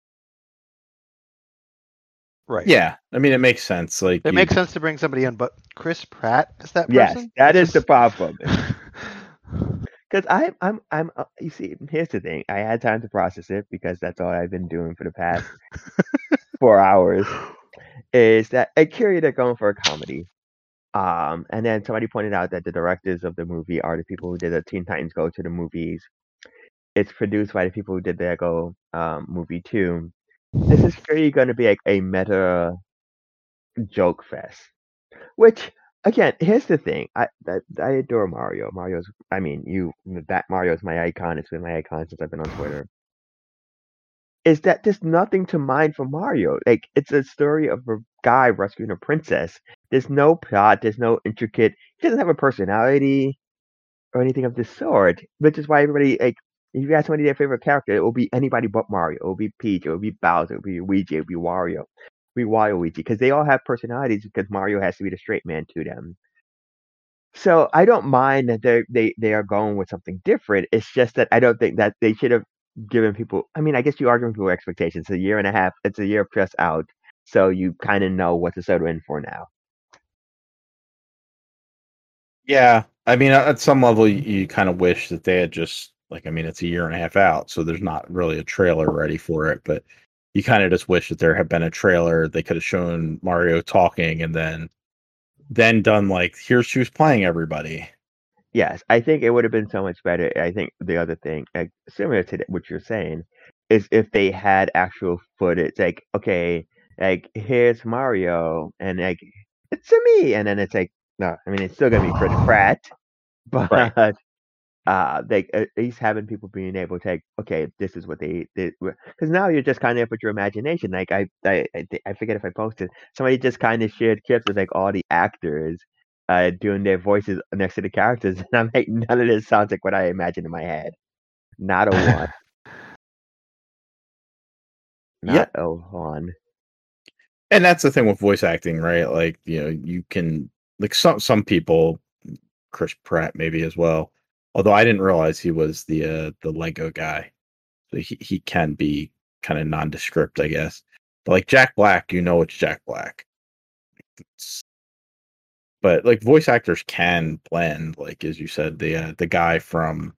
Right. Yeah, I mean it makes sense. Like It you, makes sense to bring somebody in, but Chris Pratt is that Yes, person? that That's is the just- problem. Because I I'm I'm uh, you see, here's the thing. I had time to process it because that's all I've been doing for the past four hours. Is that I carry they're going for a comedy. Um, and then somebody pointed out that the directors of the movie are the people who did the Teen Titans Go to the movies. It's produced by the people who did the Go um, movie too. This is really going to be like a meta joke fest, which again, here's the thing. I that I adore Mario. Mario's. I mean, you that Mario's my icon. It's been my icon since I've been on Twitter. Is that there's nothing to mind for Mario? Like it's a story of a guy rescuing a princess. There's no plot. There's no intricate. He doesn't have a personality or anything of this sort. Which is why everybody like. If you ask somebody their favorite character, it will be anybody but Mario. It will be Peach. It will be Bowser. It will be Luigi. It will be Wario. It will be Waluigi because they all have personalities because Mario has to be the straight man to them. So I don't mind that they they they are going with something different. It's just that I don't think that they should have given people. I mean, I guess you are giving people expectations. It's a year and a half. It's a year plus out, so you kind of know what to settle in for now. Yeah, I mean, at some level, you, you kind of wish that they had just like. I mean, it's a year and a half out, so there's not really a trailer ready for it. But you kind of just wish that there had been a trailer. They could have shown Mario talking, and then then done like, here's who's playing everybody. Yes, I think it would have been so much better. I think the other thing, like, similar to what you're saying, is if they had actual footage. Like, okay, like here's Mario, and like it's a me, and then it's like, no, I mean it's still gonna be Chris Pratt, but Right. uh, like at least having people being able to, like, okay, this is what they did, because now you're just kind of up with your imagination. Like I, I, I, thi- I forget if I posted somebody just kind of shared clips of like all the actors uh doing their voices next to the characters, and I'm like, none of this sounds like what I imagined in my head. Not a one. Not Yep. a one. And that's the thing with voice acting, right? Like, you know, you can like some some people, Chris Pratt maybe as well. Although I didn't realize he was the uh, the Lego guy. So he, he can be kind of nondescript, I guess. But like Jack Black, you know it's Jack Black. It's, but like voice actors can blend, like as you said, the uh, the guy from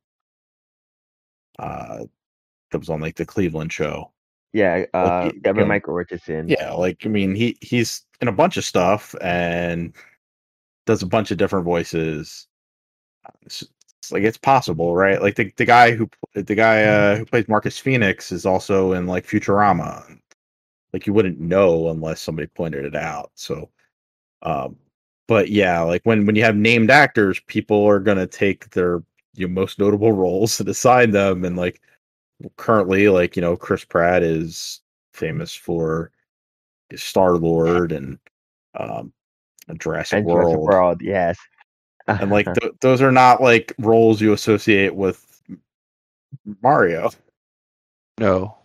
uh that was on like the Cleveland show. Yeah, Like uh, you Devin know, Michael Richardson. yeah, like I mean he he's in a bunch of stuff and does a bunch of different voices. It's, it's like it's possible, right? Like the the guy who the guy uh, who plays Marcus Phoenix is also in like Futurama. Like you wouldn't know unless somebody pointed it out. So, um, but yeah, like when when you have named actors, people are gonna take their you know, most notable roles and assign them. And like currently, like you know, Chris Pratt is famous for Star Lord and um, Jurassic And Jurassic World. World, yes. And like th- those are not like roles you associate with Mario. No.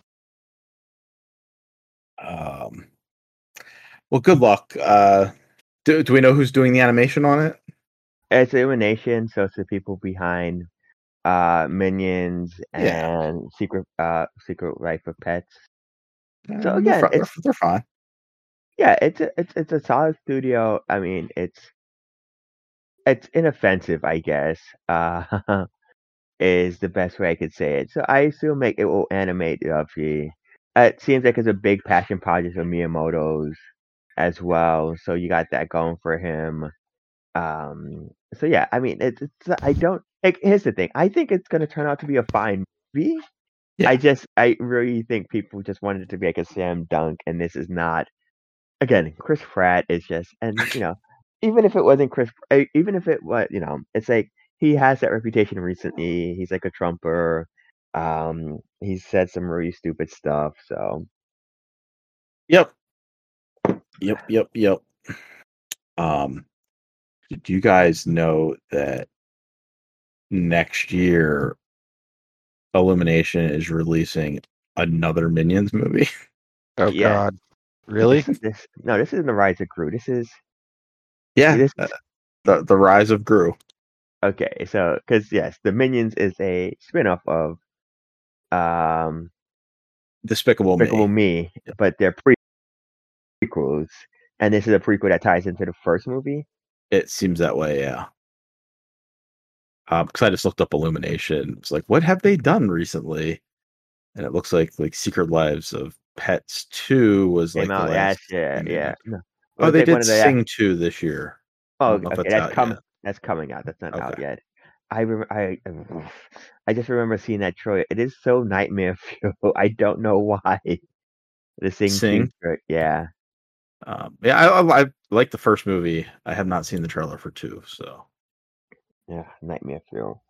Um, well, good luck. Uh, do, do we know who's doing the animation on it? It's Illumination, so it's the people behind uh Minions Yeah, and Secret uh Secret Life of Pets. So Uh, they're, again, fi- they're it's they're fine. yeah, it's a it's it's a solid studio. I mean, it's it's inoffensive, I guess. Uh is the best way I could say it. So I assume like it will animate Luffy. It seems like it's a big passion project of Miyamoto's as well. So you got that going for him. Um so yeah, I mean it's, it's I don't like here's the thing. I think it's gonna turn out to be a fine movie. I Yeah, just I really think people just wanted it to be like a slam dunk, and this is not. Again, Chris Pratt is just, and you know, even if it wasn't Chris, eh, even if it was, you know, it's like he has that reputation recently. He's like a Trumper. Um, he's said some really stupid stuff. So yep, yep, yep, yep. Um, do you guys know that next year Illumination is releasing another Minions movie? Oh yes, God. Really? this this no, this isn't the Rise of Gru. This is Yeah, this uh, the the Rise of Gru. okay. So because yes, the Minions is a spinoff of um Despicable Despicable Me. Me, Yep. but they're prequels, and this is a prequel that ties into the first movie. It seems that way, yeah. Um, because I just looked up Illumination. It's like, what have they done recently? And it looks like like Secret Lives of Pets two was Came like the out last last year, thing they yeah. did. No, it Oh, was they like one did of the ac Sing two this year. I oh, don't know if okay, that's that's out com yet. that's coming out, that's not out Okay. yet. I rem I I just remember seeing that trailer. It is so nightmare fuel. I don't know why. The Sing two Sing. tra yeah. Um, yeah, I, I, I like the first movie. I have not seen the trailer for two, so Yeah, Nightmare Fuel.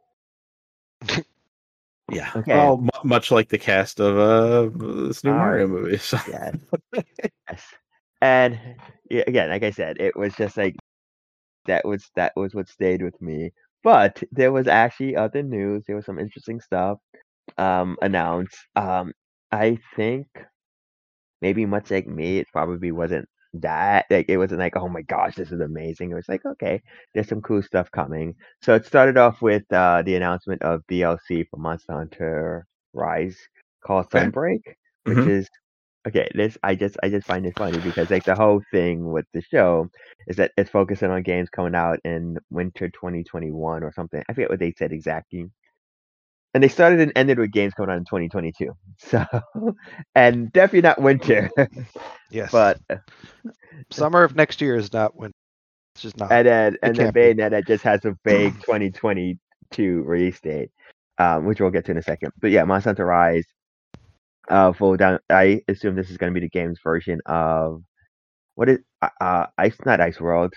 yeah. Okay. Well, m- much like the cast of uh this new Uh, Mario movie. So. Yeah. Yes. And yeah, again, like I said, it was just like that was that was what stayed with me. But there was actually other news. There was some interesting stuff um announced. Um, I think maybe much like me, it probably wasn't that like it wasn't like, oh my gosh, this is amazing. It was like, okay, there's some cool stuff coming. So it started off with uh the announcement of D L C for Monster Hunter Rise called Okay. Sunbreak, which Mhm. is okay. This I just I just find it funny because like the whole thing with the show is that it's focusing on games coming out in winter twenty twenty-one or something. I forget what they said exactly. And they started and ended with games coming out in twenty twenty-two. So, and definitely not winter. Yes. But Summer of next year is not when. It's just not. and then It and then can't be. Bayonetta just has a vague twenty twenty-two release date, um, which we'll get to in a second. But yeah, Monster Hunter Rise. Uh, full down. I assume this is going to be the game's version of what is uh, uh Ice not Ice World.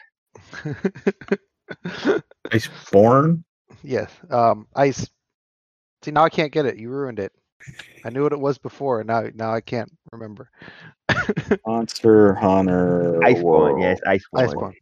Iceborne. Yes. Um. Ice. See, now I can't get it. You ruined it. I knew what it was before, and now now I can't remember. Monster Hunter Iceborne, World. yes, Iceborne. Iceborne.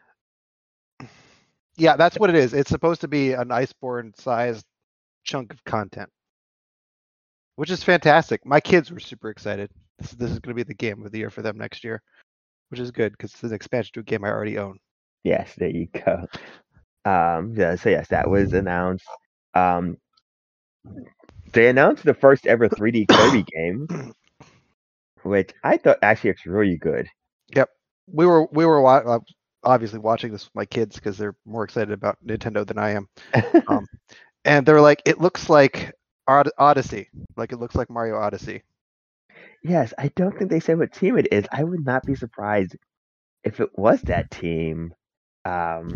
Yeah, that's what it is. It's supposed to be an Iceborne sized chunk of content, which is fantastic. My kids were super excited. This, this is going to be the game of the year for them next year, which is good because it's an expansion to a game I already own. Yes, there you go. Um, yeah, so yes, that was announced. Um, they announced the first ever three D Kirby game, which I thought actually looks really good. Yep, we were we were wa- uh, obviously watching this with my kids because they're more excited about Nintendo than I am. Um, and they were like, "It looks like Od- Odyssey, like it looks like Mario Odyssey." Yes, I don't think they said what team it is. I would not be surprised if it was that team. Um,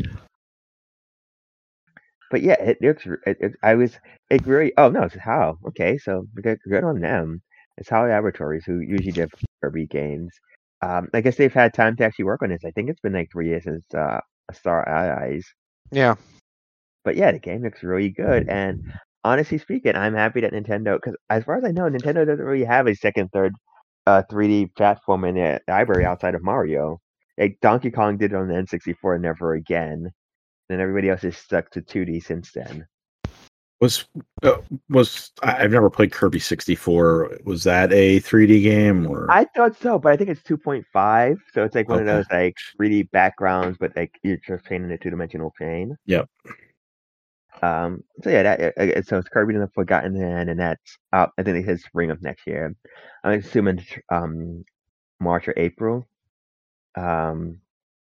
but yeah, it looks. It, it, I was. It really. Oh no, it's how. Okay, so good, good on them. It's how Laboratories, who usually do Kirby games. Um, I guess they've had time to actually work on this. I think it's been like three years since uh, Star Allies. Yeah. But yeah, the game looks really good. And honestly speaking, I'm happy that Nintendo, because as far as I know, Nintendo doesn't really have a second, third uh, three D platform in their library outside of Mario. Like Donkey Kong did it on the N sixty-four, never again. And everybody else is stuck to two D since then. Was uh, was I- I've never played Kirby sixty-four. Was that a three D game or? I thought so, but I think it's two point five, so it's like one of Okay. those like three D backgrounds, but like you're just painting a two dimensional plane. Yep. Um. So yeah, that uh, uh, so it's Kirby and the Forgotten Land, and that's out. I think it's spring of next year. I'm assuming um March or April. Um.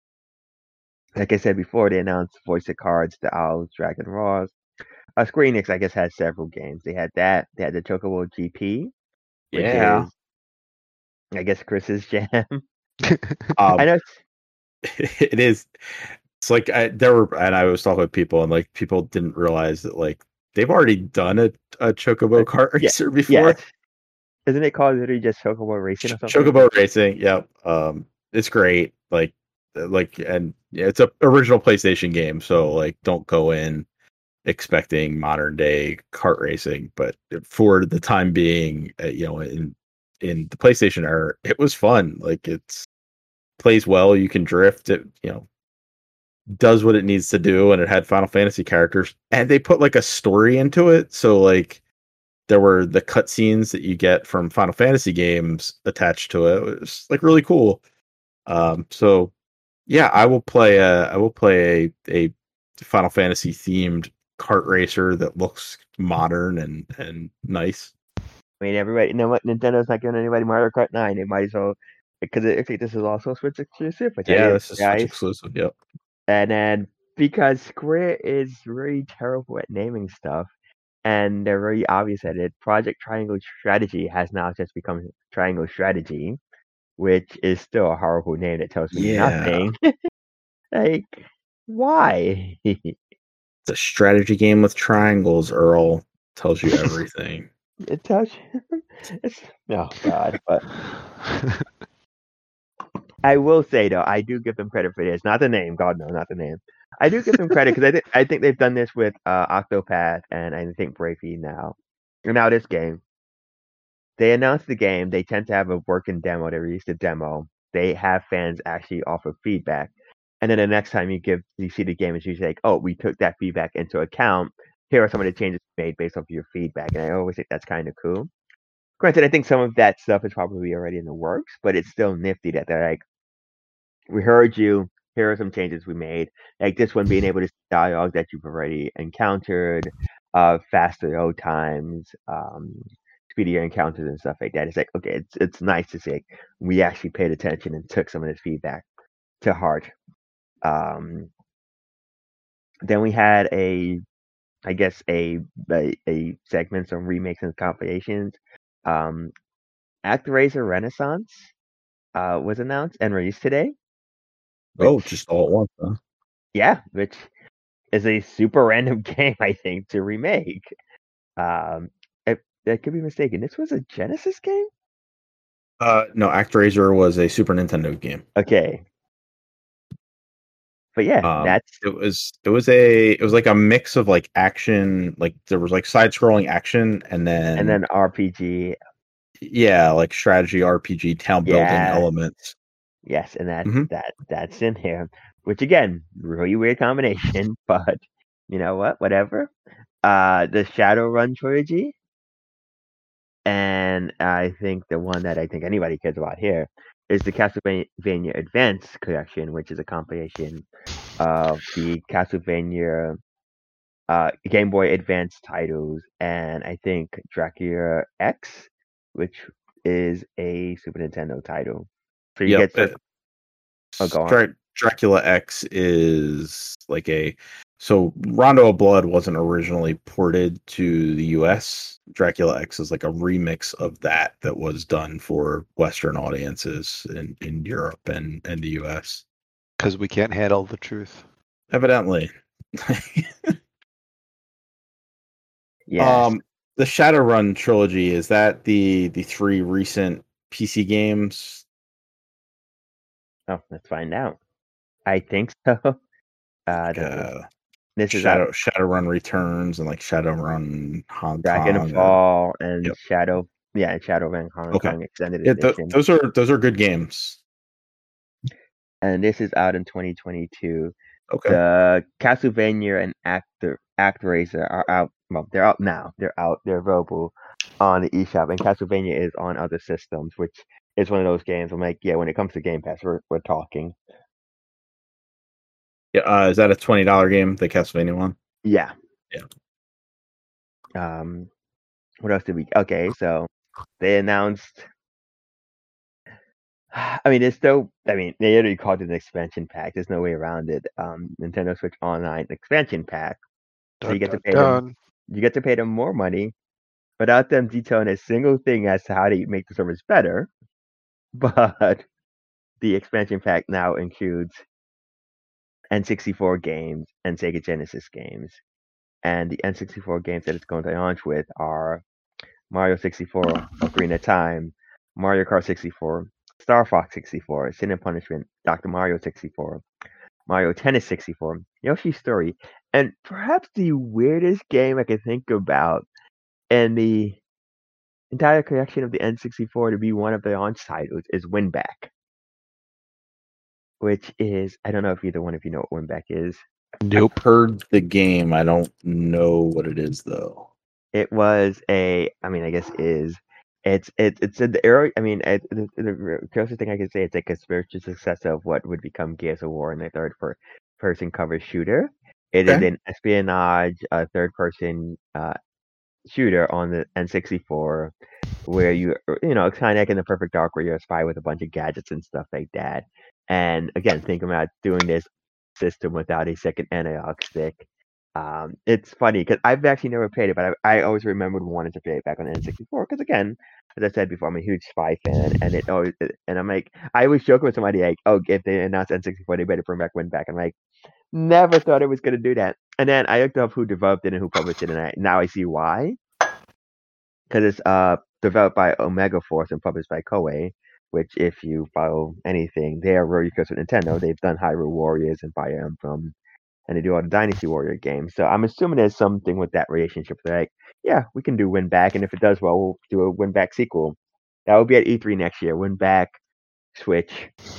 Like I said before, they announced Voice of Cards, the Owls, Dragon Roars. Uh, Square Enix, I guess, had several games. They had that. They had the Chocobo G P, which Yeah. is, I guess, Chris's jam. Um, I know. it is. It's like I, there were, and I was talking with people, and like people didn't realize that like they've already done a, a Chocobo kart yeah, racer before. Yes. Isn't it called literally just Chocobo Racing or something? Chocobo Racing, yep. Um, it's great. Like, like, and yeah, it's a original PlayStation game, so like, don't go in expecting modern day kart racing. But for the time being, uh, you know, in in the PlayStation era, it was fun. Like, it's plays well. You can drift. It, you know, does what it needs to do, and it had Final Fantasy characters, and they put like a story into it. So like, there were the cutscenes that you get from Final Fantasy games attached to it. It was like really cool. Um, so yeah, I will play a I will play a, a Final Fantasy themed kart racer that looks modern and and nice. I mean, everybody, you know what? Nintendo's not giving anybody Mario Kart nine. They might as well, because it looks like this is also Switch exclusive. Which Yeah, I this is Switch exclusive. Yep. And then because Square is really terrible at naming stuff, and they're very obvious at it, Project Triangle Strategy has now just become Triangle Strategy, which is still a horrible name that tells me Yeah. nothing. Like, why? It's a strategy game with triangles, Earl. Tells you everything. It tells you. It's, oh, God. But I will say though, I do give them credit for this. Not the name, God no, not the name. I do give them credit because I think I think they've done this with uh, Octopath and I think Bravey now. And now this game, they announce the game. They tend to have a working demo. They release the demo. They have fans actually offer feedback, and then the next time you give you see the game, it's usually like, oh, we took that feedback into account. Here are some of the changes made based off of your feedback, and I always think that's kind of cool. Granted, I think some of that stuff is probably already in the works, but it's still nifty that they're like, we heard you. Here are some changes we made. Like this one being able to see dialogue that you've already encountered, uh, faster load times, um, speedier encounters and stuff like that. It's like, okay, it's it's nice to see like, we actually paid attention and took some of this feedback to heart. Um, then we had a, I guess a a, a segments on remakes and compilations. Um, ActRaiser Renaissance uh, was announced and released today. Oh, Which, just all at once, huh? yeah, which is a super random game, I think, to remake. Um, I, I could be mistaken. This was a Genesis game? Uh, no, ActRaiser was a Super Nintendo game. Okay. But yeah, Um, that's it was it was a it was like a mix of like action, like there was like side scrolling action and then and then R P G. Yeah, like strategy R P G town building Yeah. elements. Yes, and that Mhm. that that's in here. Which again, really weird combination, but you know what? Whatever. Uh the Shadowrun trilogy. And I think the one that I think anybody cares about here is the Castlevania Advance collection, which is a compilation of the Castlevania uh, Game Boy Advance titles, and I think Dracula X, which is a Super Nintendo title. So you Yep. get uh, Oh, go on. Dra- Dracula X is like a so Rondo of Blood wasn't originally ported to the U S. Dracula X is like a remix of that that was done for Western audiences in, in Europe and, and the U S. Because we can't handle the truth. Evidently. Yes. Um, the Shadowrun trilogy, is that the the three recent P C games? Oh, let's find out. I think so. Uh, Like, da- da- uh, this is Shadow uh, Shadowrun Returns and like Shadowrun Hong Kong. uh, Dragonfall and yep. Shadow. Yeah, and Shadowrun Hong Okay. Kong Extended Yeah, th- Edition. those are those are good games. And this is out in twenty twenty-two. Okay. The Castlevania and Actor ActRaiser are out. Well, they're out now. They're out. They're available on the eShop, and Castlevania is on other systems, which is one of those games. I'm like, yeah, when it comes to Game Pass, we're we're talking. Yeah, uh, is that a twenty dollar game, the Castlevania one? Yeah. Yeah. Um, what else did we? Okay, so they announced. I mean, it's still. I mean, they already called it an expansion pack. There's no way around it. Um, Nintendo Switch Online expansion pack. So you get to pay them. You get to pay them more money, without them detailing a single thing as to how to make the service better. But the expansion pack now includes N sixty-four games and Sega Genesis games. And the N sixty-four games that it's going to launch with are Mario sixty-four, Ocarina of Time, Mario Kart sixty-four, Star Fox sixty-four, Sin and Punishment, Doctor Mario sixty-four, Mario Tennis sixty-four, Yoshi's Story, and perhaps the weirdest game I can think about in the entire collection of the N sixty-four to be one of the launch titles is Winback. Which is, I don't know if either one of you know what Winback is. Nope. I've heard the game. I don't know what it is though. It was a, I mean, I guess is, it's it, it's in the era. I mean, it, the, the closest thing I can say it's like a spiritual successor of what would become Gears of War in a third per, person cover shooter. It Okay. is an espionage uh, third person uh, shooter on the N sixty-four, where you you know kind of like in the Perfect Dark, where you're a spy with a bunch of gadgets and stuff like that. And again, think about doing this system without a second analog stick. Um, it's funny because I've actually never played it, but I, I always remembered wanting to play it back on the N sixty-four because again, as I said before, I'm a huge Spy fan, and it always and I'm like I always joke with somebody like, oh, if they announce N sixty-four, they better bring back Winback. I'm like, never thought it was gonna do that. And then I looked up who developed it and who published it, and I, now I see why. Because it's uh developed by Omega Force and published by Koei. which if you follow anything, they are very close with Nintendo. They've done Hyrule Warriors and Fire Emblem, and they do all the Dynasty Warrior games. So I'm assuming there's something with that relationship. They're like, yeah, we can do Win Back, and if it does well, we'll do a Win Back sequel. That will be at E three next year. Win Back, Switch.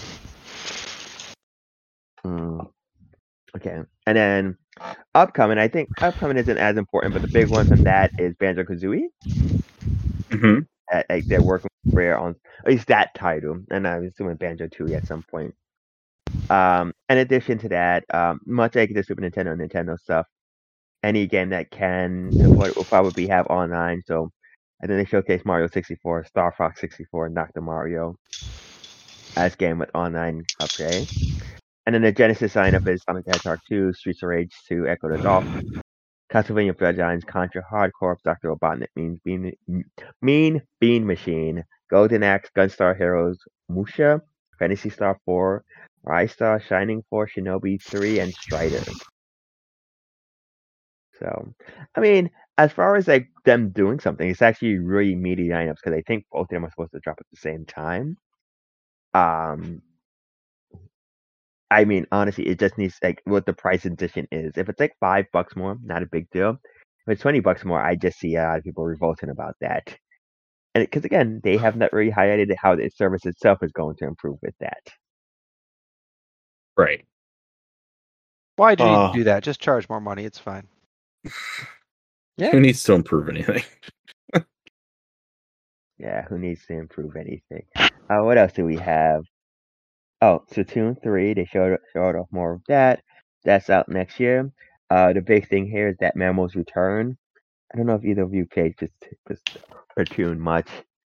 Hmm. Okay, and then upcoming, I think upcoming isn't as important, but the big one from that is Banjo Kazooie. Mm-hmm. Uh, like they're working with Rare on at least that title, and I'm assuming Banjo Tooie at some point. Um, in addition to that, um, much like the Super Nintendo and Nintendo stuff, any game that can support it will probably have online. So, and then they showcase Mario sixty-four, Star Fox sixty-four, and Doctor Mario as game with online upgrade. And then the Genesis lineup is Sonic the Hedgehog two, Streets of Rage two, Echo the Dolphin, Castlevania Bloodlines, Contra Hard Corps, Doctor Robotnik, Mean Bean, Mean Bean Machine, Golden Axe, Gunstar Heroes, Musha, Fantasy Star four, Rise Star, Shining Force, Shinobi three, and Strider. So, I mean, as far as like them doing something, it's actually really meaty lineups because I think both of them are supposed to drop at the same time. Um, I mean, honestly, it just needs like what the price addition is. If it's like five bucks more, not a big deal. If it's twenty bucks more, I just see a lot of people revolting about that. And because again, they have not really highlighted how the service itself is going to improve with that. Right. Why do you Uh, need to do that? Just charge more money. It's fine. Yeah. Who needs to improve anything? Yeah, who needs to improve anything? Uh, what else do we have? Oh, Splatoon three, they showed showed off more of that. That's out next year. Uh, the big thing here is that Mammo's return. I don't know if either of you played just Splatoon much.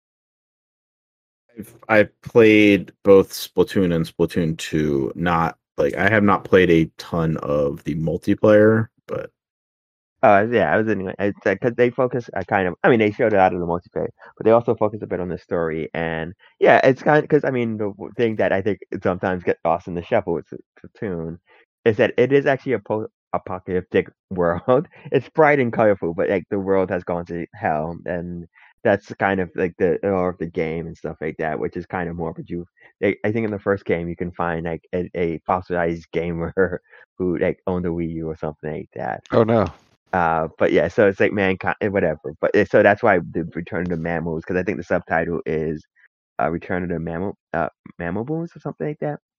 I've, I've played both Splatoon and Splatoon two. Not like I have not played a ton of the multiplayer, but Uh, yeah, I was anyway. Because they focus, I kind of, I mean, they showed it out of the multiplayer, but they also focus a bit on the story. And yeah, it's kind of, because I mean, the w- thing that I think sometimes gets lost in the shuffle with Splatoon is that it is actually a post apocalyptic world. It's bright and colorful, but like the world has gone to hell. And that's kind of like the or of the game and stuff like that, which is kind of more. But you, I I think in the first game, you can find like a, a fossilized gamer who like owned a Wii U or something like that. Oh no. Uh, but yeah, so it's like mankind, whatever. But it- so that's why the Return of the Mammals, because I think the subtitle is uh, Return of the Mammal, uh, Mammal Booms or something like that.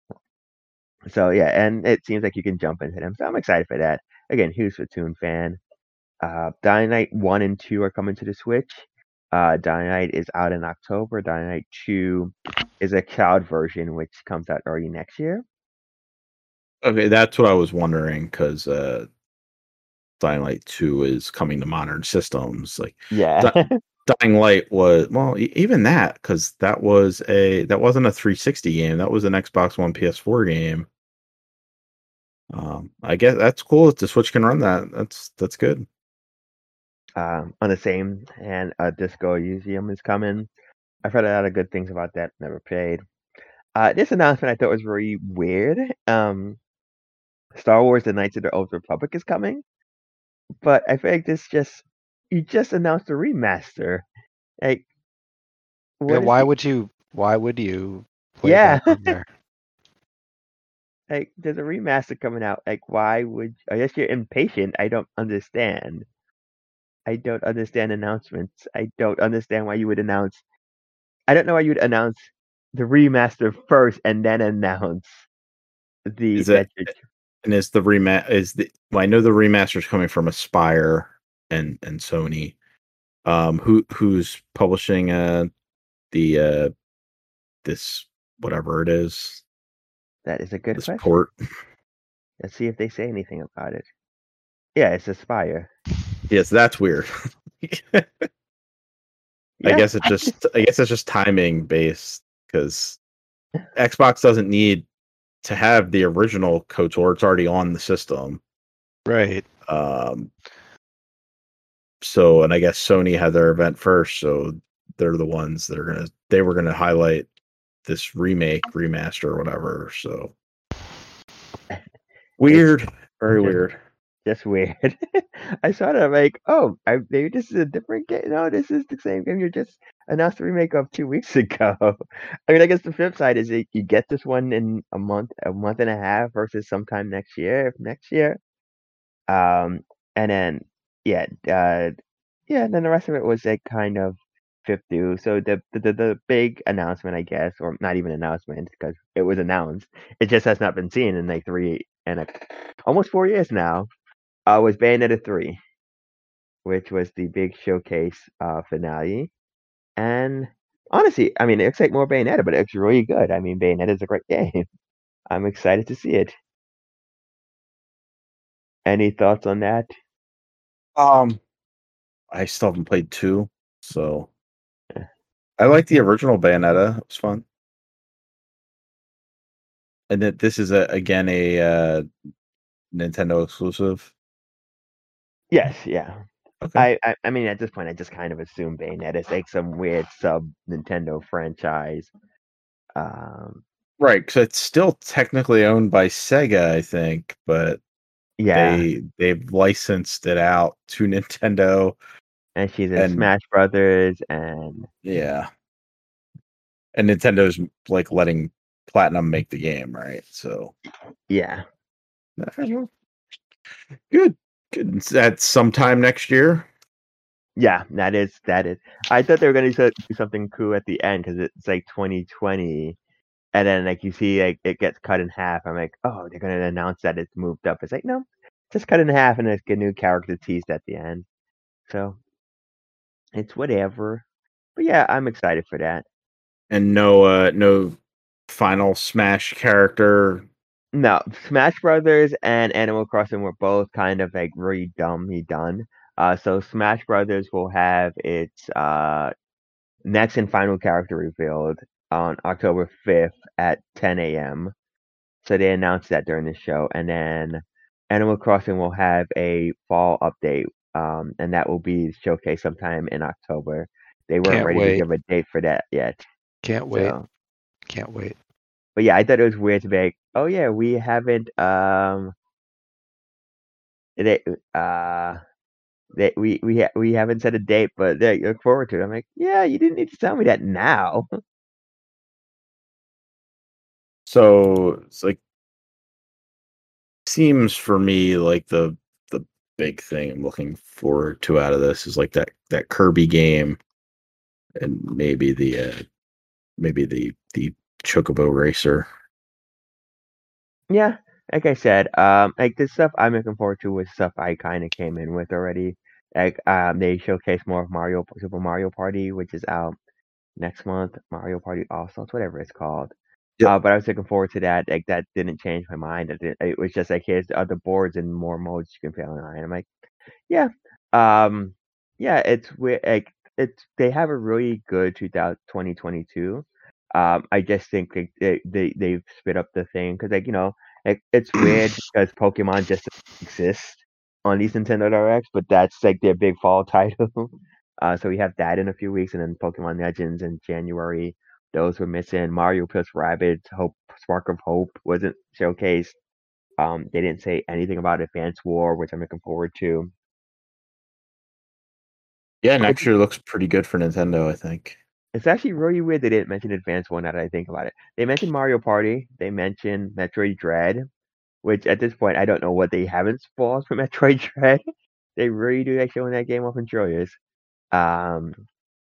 So yeah, and it seems like you can jump into them. So I'm excited for that. Again, huge Splatoon fan. Uh, Dying Light one and two are coming to the Switch. Uh, Dying Light is out in October. Dying Light two is a cloud version, which comes out early next year. okay, that's what I was wondering because uh, Dying Light two is coming to modern systems. Like Yeah. Di- Dying Light was well, e- even that because that was a that wasn't a three sixty game. That was an Xbox One P S four game. Um, I guess that's cool if the Switch can run that. That's that's good. Um, on the same hand, uh, Disco Elysium is coming. I've heard a lot of good things about that. Never played. Uh, this announcement I thought was very weird. Um, Star Wars: The Knights of the Old Republic is coming, but I feel like this just you just announced a remaster. Like, Yeah, what is why the- would you? Why would you? Play Yeah. that on there? like there's a remaster coming out. Like, why would I guess you're impatient? I don't understand. I don't understand announcements. I don't understand why you would announce. I don't know why you would announce the remaster first and then announce the Is it that you're and is the remat is the well, I know the remaster is coming from Aspire and and Sony. Um, who who's publishing uh the uh this whatever it is That is a good this question. port? Let's see if they say anything about it. Yeah, it's Aspire. Yes, that's weird. I Yeah, guess it just I guess it's just timing based because Xbox doesn't need to have the original KOTOR. It's already on the system. Right. Um, so and I guess Sony had their event first, so they're the ones that are gonna they were gonna highlight this remake, remaster, or whatever. So weird, very weird. just weird. I saw it. I'm like, oh, I, maybe this is a different game. No, this is the same game you just announced the remake of two weeks ago. I mean, I guess the flip side is that you get this one in a month, a month and a half versus sometime next year. Next year, um, and then yeah, uh, yeah, and then the rest of it was like kind of flipped through. So the, the the the big announcement, I guess, or not even announcement because it was announced. It just has not been seen in like three and a, almost four years now. Uh, was Bayonetta three, which was the big showcase uh, finale. And honestly, I mean, it looks like more Bayonetta, but it looks really good. I mean, Bayonetta is a great game. I'm excited to see it. Any thoughts on that? Um, I still haven't played two, so Yeah. I like the original Bayonetta. It was fun. And that this is a again a uh, Nintendo exclusive. Yes, yeah. Okay. I, I I mean, at this point, I just kind of assume Bayonetta is like some weird sub Nintendo franchise. Um, Right, because it's still technically owned by Sega, I think, but yeah, they they've licensed it out to Nintendo, and she's in and Smash Brothers, and yeah, and Nintendo's like letting Platinum make the game, right? So yeah, good, good. That's sometime next year. yeah. That is that is. I thought they were gonna do something cool at the end because it's like twenty twenty, and then like you see like it gets cut in half. I'm like, oh, they're gonna announce that it's moved up. It's like no, just cut in half, and there's a new character teased at the end. So it's whatever. But yeah, I'm excited for that. And no, uh, no final Smash character. No, Smash Brothers and Animal Crossing were both kind of like really dumbly done. Uh, so Smash Brothers will have its uh next and final character revealed on October fifth at ten a m. So they announced that during the show, and then Animal Crossing will have a fall update, um, and that will be showcased sometime in October. They weren't Can't ready to wait. give a date for that yet. Can't wait. So, Can't wait. but yeah, I thought it was weird to be like, oh yeah, we haven't um they uh they we we ha- we haven't set a date, but they look forward to it. I'm like, yeah, you didn't need to tell me that now. So it's like seems for me like the the big thing I'm looking forward to out of this is like that that Kirby game, and maybe the uh, maybe the the Chocobo Racer. Yeah, like I said, um, like this stuff I'm looking forward to was stuff I kind of came in with already. Like um, they showcase more of Mario Super Mario Party, which is out next month. Mario Party All Stars, whatever it's called. Yep. Uh, but I was looking forward to that. Like that didn't change my mind. It, did- it was just like here's the other boards and more modes you can play online. I'm like, yeah, um, yeah. It's we- like it's they have a really good two thousand twenty twenty-two. Um, I just think like, they they they've spit up the thing because like you know like it's weird because Pokemon just exist on these Nintendo Directs, but that's like their big fall title. Uh, so we have that in a few weeks, and then Pokemon Legends in January. Those were missing. Mario plus Rabbids, Hope Spark of Hope wasn't showcased. Um, they didn't say anything about Advance War, which I'm looking forward to. Yeah, It's, next year looks pretty good for Nintendo, I think. it's actually really weird they didn't mention Advance War now that I think about it. They mentioned Mario Party. They mentioned Metroid Dread, which at this point I don't know what they haven't spoiled for Metroid Dread. They really do like showing that game off in trailers. Um,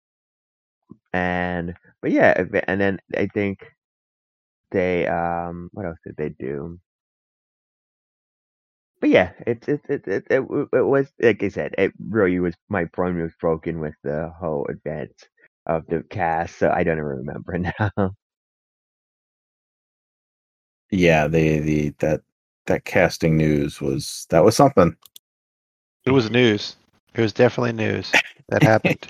and but yeah, Adva- and then I think they um what else did they do? But yeah, it's it it it, it, w- it was like I said, it really was my brain was broken with the whole advance of the cast, so I don't even remember now. Yeah, the the that that casting news was that was something. It was news. It was definitely news that happened.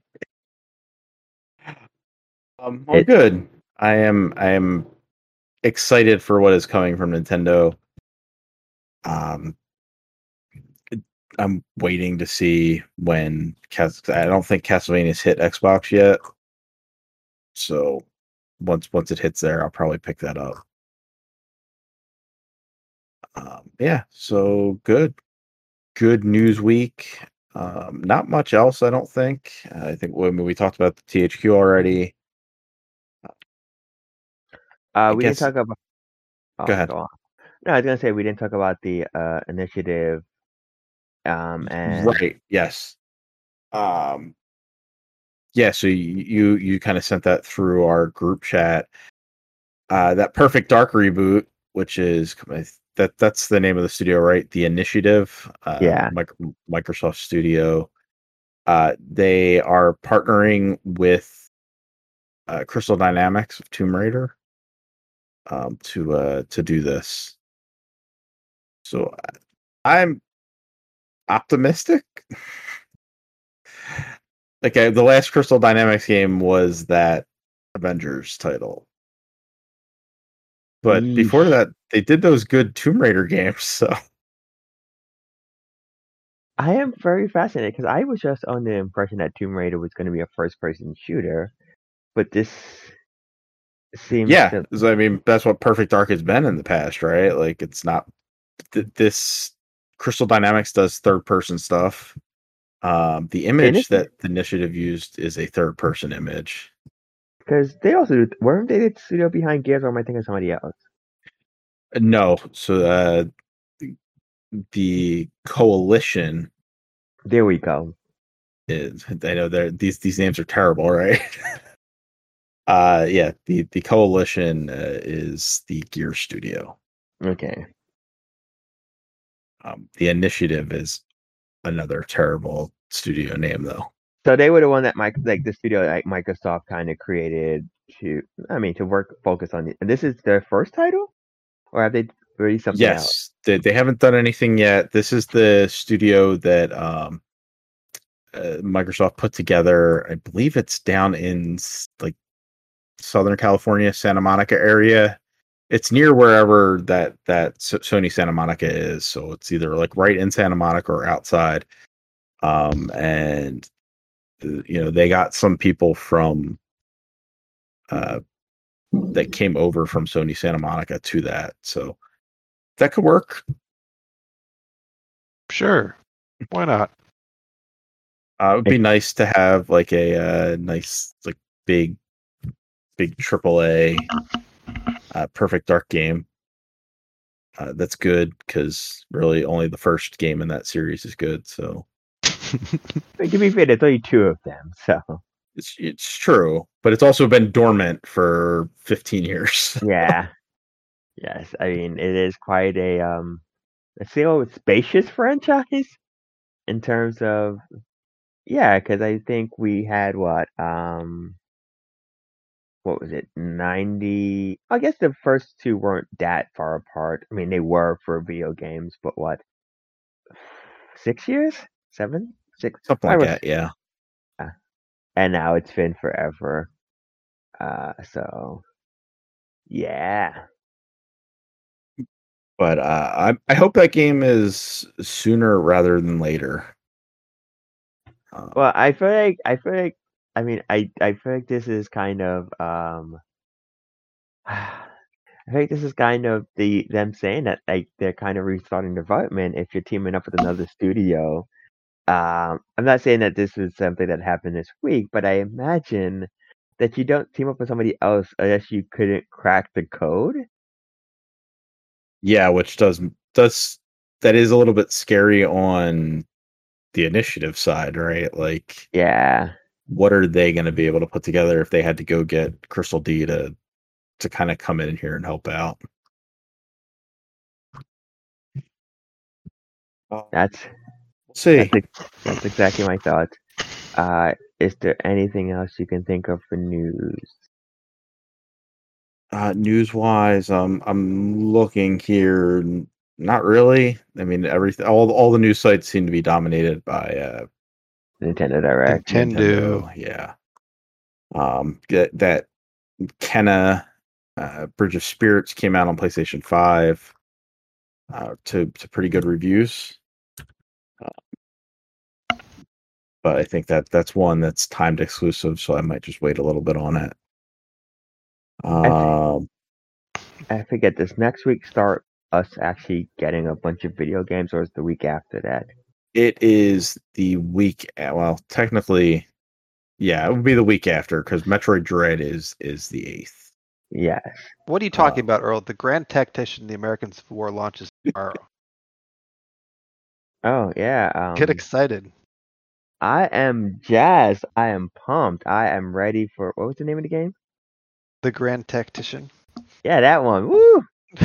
Um, well, It good. I am I am excited for what is coming from Nintendo. Um, it- I'm waiting to see when Cas- I don't think Castlevania's hit Xbox yet. So once once it hits there, I'll probably pick that up. Um, yeah, so good. good news week. Um, not much else, I don't think. Uh, I think when we talked about the T H Q already. Uh, I we didn't guess. talk about. Go Oh, ahead. go on. No, I was gonna say we didn't talk about the uh, initiative. Um, and Right. Yes. Um. Yeah. So you you, you kind of sent that through our group chat. Uh, that Perfect Dark reboot, which is that that's the name of the studio, right? The Initiative. Uh, Yeah. Mic- Microsoft Studio. Uh, they are partnering with uh, Crystal Dynamics of Tomb Raider um, to uh, to do this. So I'm optimistic. Like I, the last Crystal Dynamics game was that Avengers title, but before Yeesh. that, they did those good Tomb Raider games. So I am very fascinated because I was just on the impression that Tomb Raider was going to be a first-person shooter, but this seems yeah, to. so, I mean that's what Perfect Dark has been in the past, right? Like it's not th- this Crystal Dynamics does third person stuff. Um, the image Innocent, that the initiative used is a third person image. because they also weren't they the studio behind Gears, or am I thinking of somebody else? No, so uh, the coalition There we go. is. I know they're these these names are terrible, right? uh, yeah, the the coalition uh, is the Gear Studio. Okay. Um, the initiative is another terrible studio name, though. So they were the one that Mike, like the studio like Microsoft kind of created to, I mean, to work focus on it. And this is their first title, or have they released something else? Yes, they they haven't done anything yet. This is the studio that um, uh, Microsoft put together. I believe it's down in like Southern California, Santa Monica area. It's near wherever that that Sony Santa Monica is, so it's either like right in Santa Monica or outside. Um, and you know they got some people from uh, that came over from Sony Santa Monica to that, so that could work. Sure. Why not? Uh, it would be nice to have like a uh, nice like big big triple A uh, Perfect Dark game. Uh, that's good because really only the first game in that series is good. So But to be fair, there's only two of them, so it's it's true, but it's also been dormant for fifteen years. yeah, yes. I mean, it is quite a um, let's say, oh, spacious franchise in terms of yeah, because I think we had what um, what was it, ninety? I guess the first two weren't that far apart. I mean, they were for video games, but what, six years, seven, six, Something five like or that. Yeah. uh, and now it's been forever. Uh, so yeah. But uh, I I hope that game is sooner rather than later. Uh, Well, I feel like I feel like I mean I I feel like this is kind of um I think this is kind of the them saying that like they're kind of restarting development if you're teaming up with another studio. Um, I'm not saying that this is something that happened this week, but I imagine that you don't team up with somebody else unless you couldn't crack the code. yeah, which does does that is a little bit scary on the initiative side, right? Like, Yeah. what are they going to be able to put together if they had to go get Crystal D to to kind of come in here and help out? Uh, That's we'll see. that's ex- that's exactly my thoughts. Uh, is there anything else you can think of for news? Uh, news wise, um, I'm looking here. n- Not really. I mean, everything. All all the news sites seem to be dominated by uh, Nintendo Direct. Nintendo. Nintendo. Yeah. Um, that that Kenna uh, Bridge of Spirits came out on PlayStation Five uh, to to pretty good reviews. But I think that that's one that's timed exclusive, so I might just wait a little bit on it. I, f- Um, I forget, does next week start us actually getting a bunch of video games, or is the week after that? It is the week. Well, technically, yeah, it would be the week after because Metroid Dread is is the eighth. Yes. What are you talking Um, about, Earl? The Grand Tactician, the American Civil War launches tomorrow. Oh yeah. Get Um, excited. I am jazzed. I am pumped. I am ready for what was the name of the game? The Grand Tactician. Yeah, that one. Woo!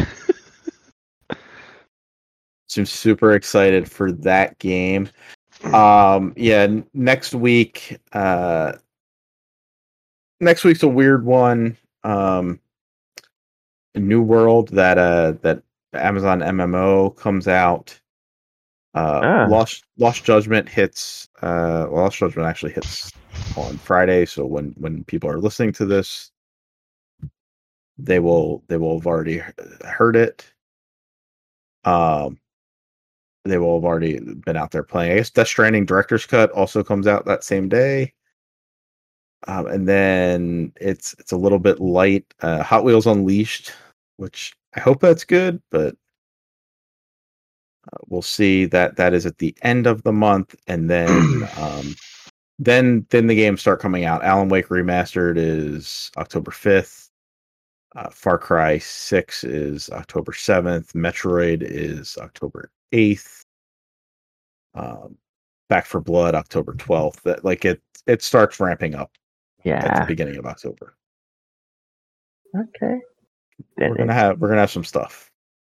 So I'm super excited for that game. Um, yeah, n- next week. Uh, next week's a weird one. Um, New World that uh that Amazon M M O comes out. Uh, Ah, Lost Lost Judgment hits. Uh, well, Lost Judgment actually hits on Friday. So when when people are listening to this, they will they will have already heard it. Um, they will have already been out there playing. I guess Death Stranding Director's Cut also comes out that same day. Um, and then it's it's a little bit light. Uh, Hot Wheels Unleashed, which I hope that's good, but uh, we'll see. That that is at the end of the month, and then um, then then the games start coming out. Alan Wake Remastered is October fifth. Uh, Far Cry six is October seventh. Metroid is October eighth. Um, Back for Blood October twelfth. That like it it starts ramping up at the yeah. beginning of October. Okay. Then We're gonna it's, have we're gonna have some stuff.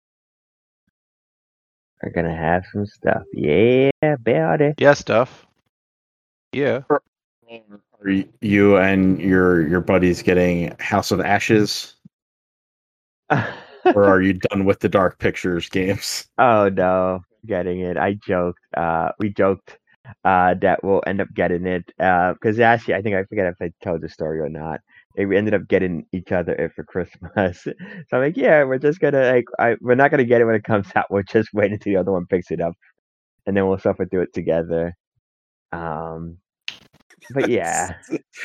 we're gonna have some stuff. Yeah, buddy. Yeah, stuff. Yeah. Are y- you and your your buddies getting House of Ashes, or are you done with the Dark Pictures games? Oh no, getting it. I joked. Uh, we joked uh, that we'll end up getting it. Because actually, I think I forget if I told the story or not. Eh, We ended up getting each other it for Christmas. So I'm like, yeah, we're just gonna like, I, we're not gonna get it when it comes out. We're just waiting until the other one picks it up, and then we'll suffer through it together. Um, but yeah.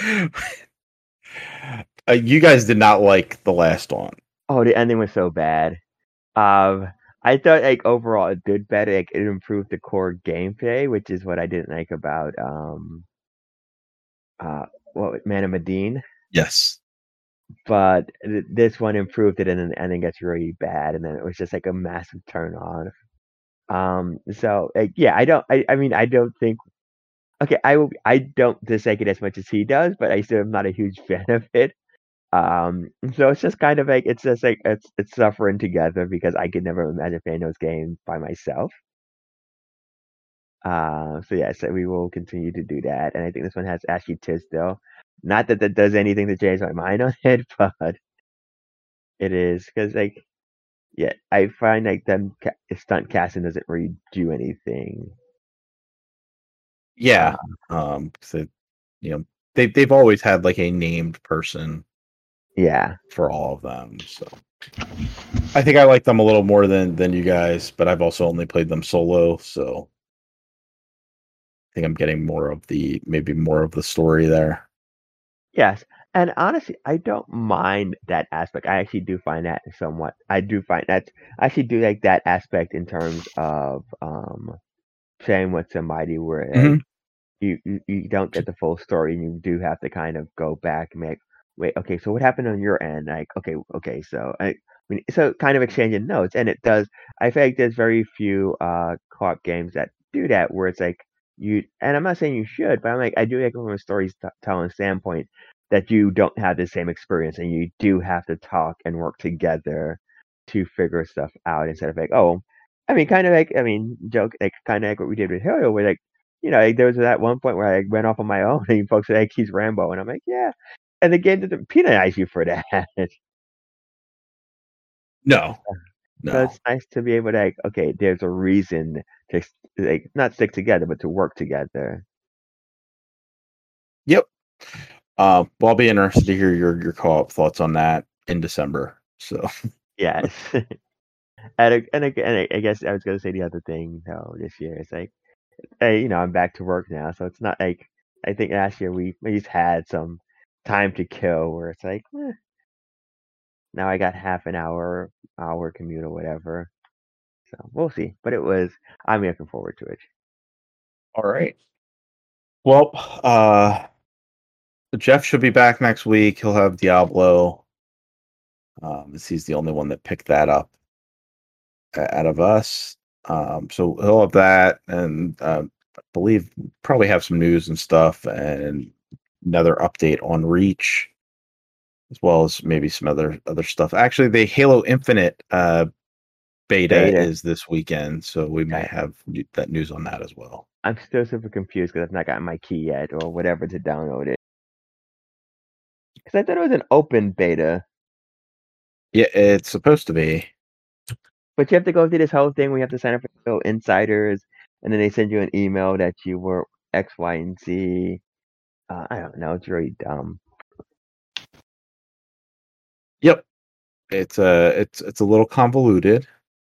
Uh, you guys did not like the last one. Oh, the ending was so bad. Um, I thought like overall it did better. Like it improved the core gameplay, which is what I didn't like about um uh what Man of Medine. Yes. But th- this one improved it, and then the ending gets really bad, and then it was just like a massive turn on. Um, so like yeah, I don't. I, I mean, I don't think. Okay, I will. I don't dislike it as much as he does, but I still am not a huge fan of it. Um, so it's just kind of like it's just like it's it's suffering together because I could never imagine playing those games by myself. Uh, so yeah, so we will continue to do that, and I think this one has Ashley Tisdale. Not that that does anything to change my mind on it, but it is because like yeah, I find like them ca- stunt casting doesn't really do anything. Yeah. Uh, Um. So, you know, they they've always had like a named person yeah, for all of them. So I think I like them a little more than than you guys, but I've also only played them solo, so I think I'm getting more of the maybe more of the story there. yes, and honestly, I don't mind that aspect. I actually do find that somewhat. I do find that I actually do like that aspect in terms of um playing with somebody where like Hmm. you, you you don't get the full story and you do have to kind of go back and make wait okay so what happened on your end like okay okay so I, I mean so kind of exchanging notes and it does I feel like there's very few uh co-op games that do that where it's like you and I'm not saying you should but I'm like I do like from a storytelling standpoint that you don't have the same experience and you do have to talk and work together to figure stuff out instead of like oh I mean kind of like I mean joke like kind of like what we did with Halo where like you know, like, there was that one point where I went off on my own and folks said, like, he's Rambo. And I'm like, yeah. And the game didn't penalize you for that. No, So no. it's nice to be able to, like, okay, there's a reason to, like, not stick together, but to work together. Yep. Uh, well, I'll be interested to hear your your co-op thoughts on that in December. So Yes. and, I- and, I- and I I guess I was going to say the other thing, though, this year. It's like, hey, you know, I'm back to work now. So it's not like, I think last year we, we just had some time to kill where it's like, eh, now I got half an hour, hour commute or whatever. So we'll see. But it was I'm looking forward to it. All right. Well, uh, Jeff should be back next week. He'll have Diablo. Um, as he's the only one that picked that up uh, out of us. Um, so he'll have that, and uh, I believe probably have some news and stuff, and another update on Reach, as well as maybe some other other stuff. Actually, the Halo Infinite uh, beta, Beta. is this weekend, so we may Okay. have new- that news on that as well. I'm still super confused because I've not gotten my key yet or whatever to download it. Because I thought it was an open beta, Yeah, it's supposed to be. but you have to go through this whole thing where you have to sign up for Halo Insiders, and then they send you an email that you were X, Y, and Z. Uh, I don't know. It's really dumb. Yep, it's a it's it's a little convoluted.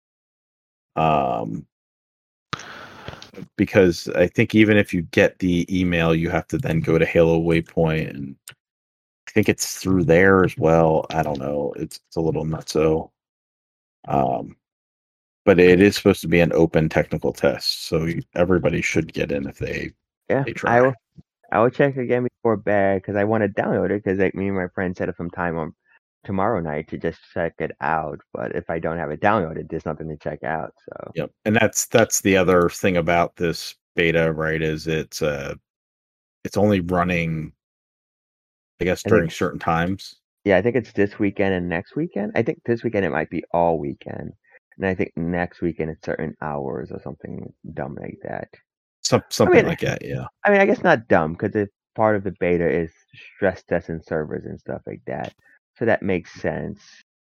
Um, because I think even if you get the email, you have to then go to Halo Waypoint, and I think it's through there as well. I don't know. It's it's a little nutso. Um, but it is supposed to be an open technical test, so you, everybody should get in if they Yeah, they I try. will. I will check again before bed because I want to download it because like me and my friend set up some time on tomorrow night to just check it out. But if I don't have it downloaded, there's nothing to check out. So Yep, and that's that's the other thing about this beta, right? Is it's uh it's only running, I guess, I during think certain times. yeah, I think it's this weekend and next weekend. I think this weekend it might be all weekend, and I think next weekend it's certain hours or something dumb like that. Some I something mean, like that, yeah. I mean, I guess not dumb because it's part of the beta is stress testing servers and stuff like that. So that makes sense.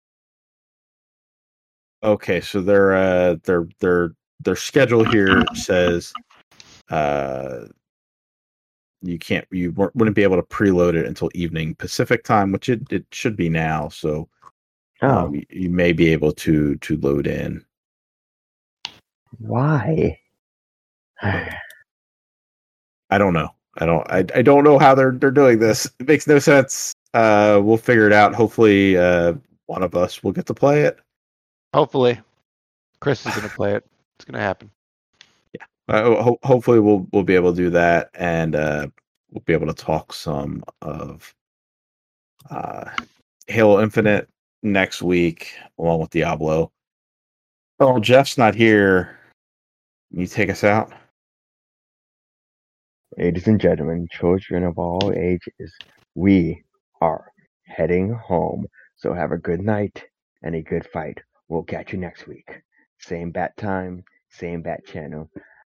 Okay, so their uh their their their schedule here says uh you can't you weren't- wouldn't be able to preload it until evening Pacific time, which it, it should be now. So Oh, um you, you may be able to to load in. why? I don't know. I don't I, I don't know how they're they're doing this. It makes no sense. Uh we'll figure it out. Hopefully uh one of us will get to play it. Hopefully, Chris is gonna play it. It's gonna happen. Uh, ho- hopefully we'll we'll be able to do that, and uh we'll be able to talk some of uh Halo Infinite next week along with Diablo. Oh, Jeff's not here. Can you take us out? Ladies and gentlemen, children of all ages, we are heading home. So have a good night and a good fight. We'll catch you next week. Same bat time, same bat channel.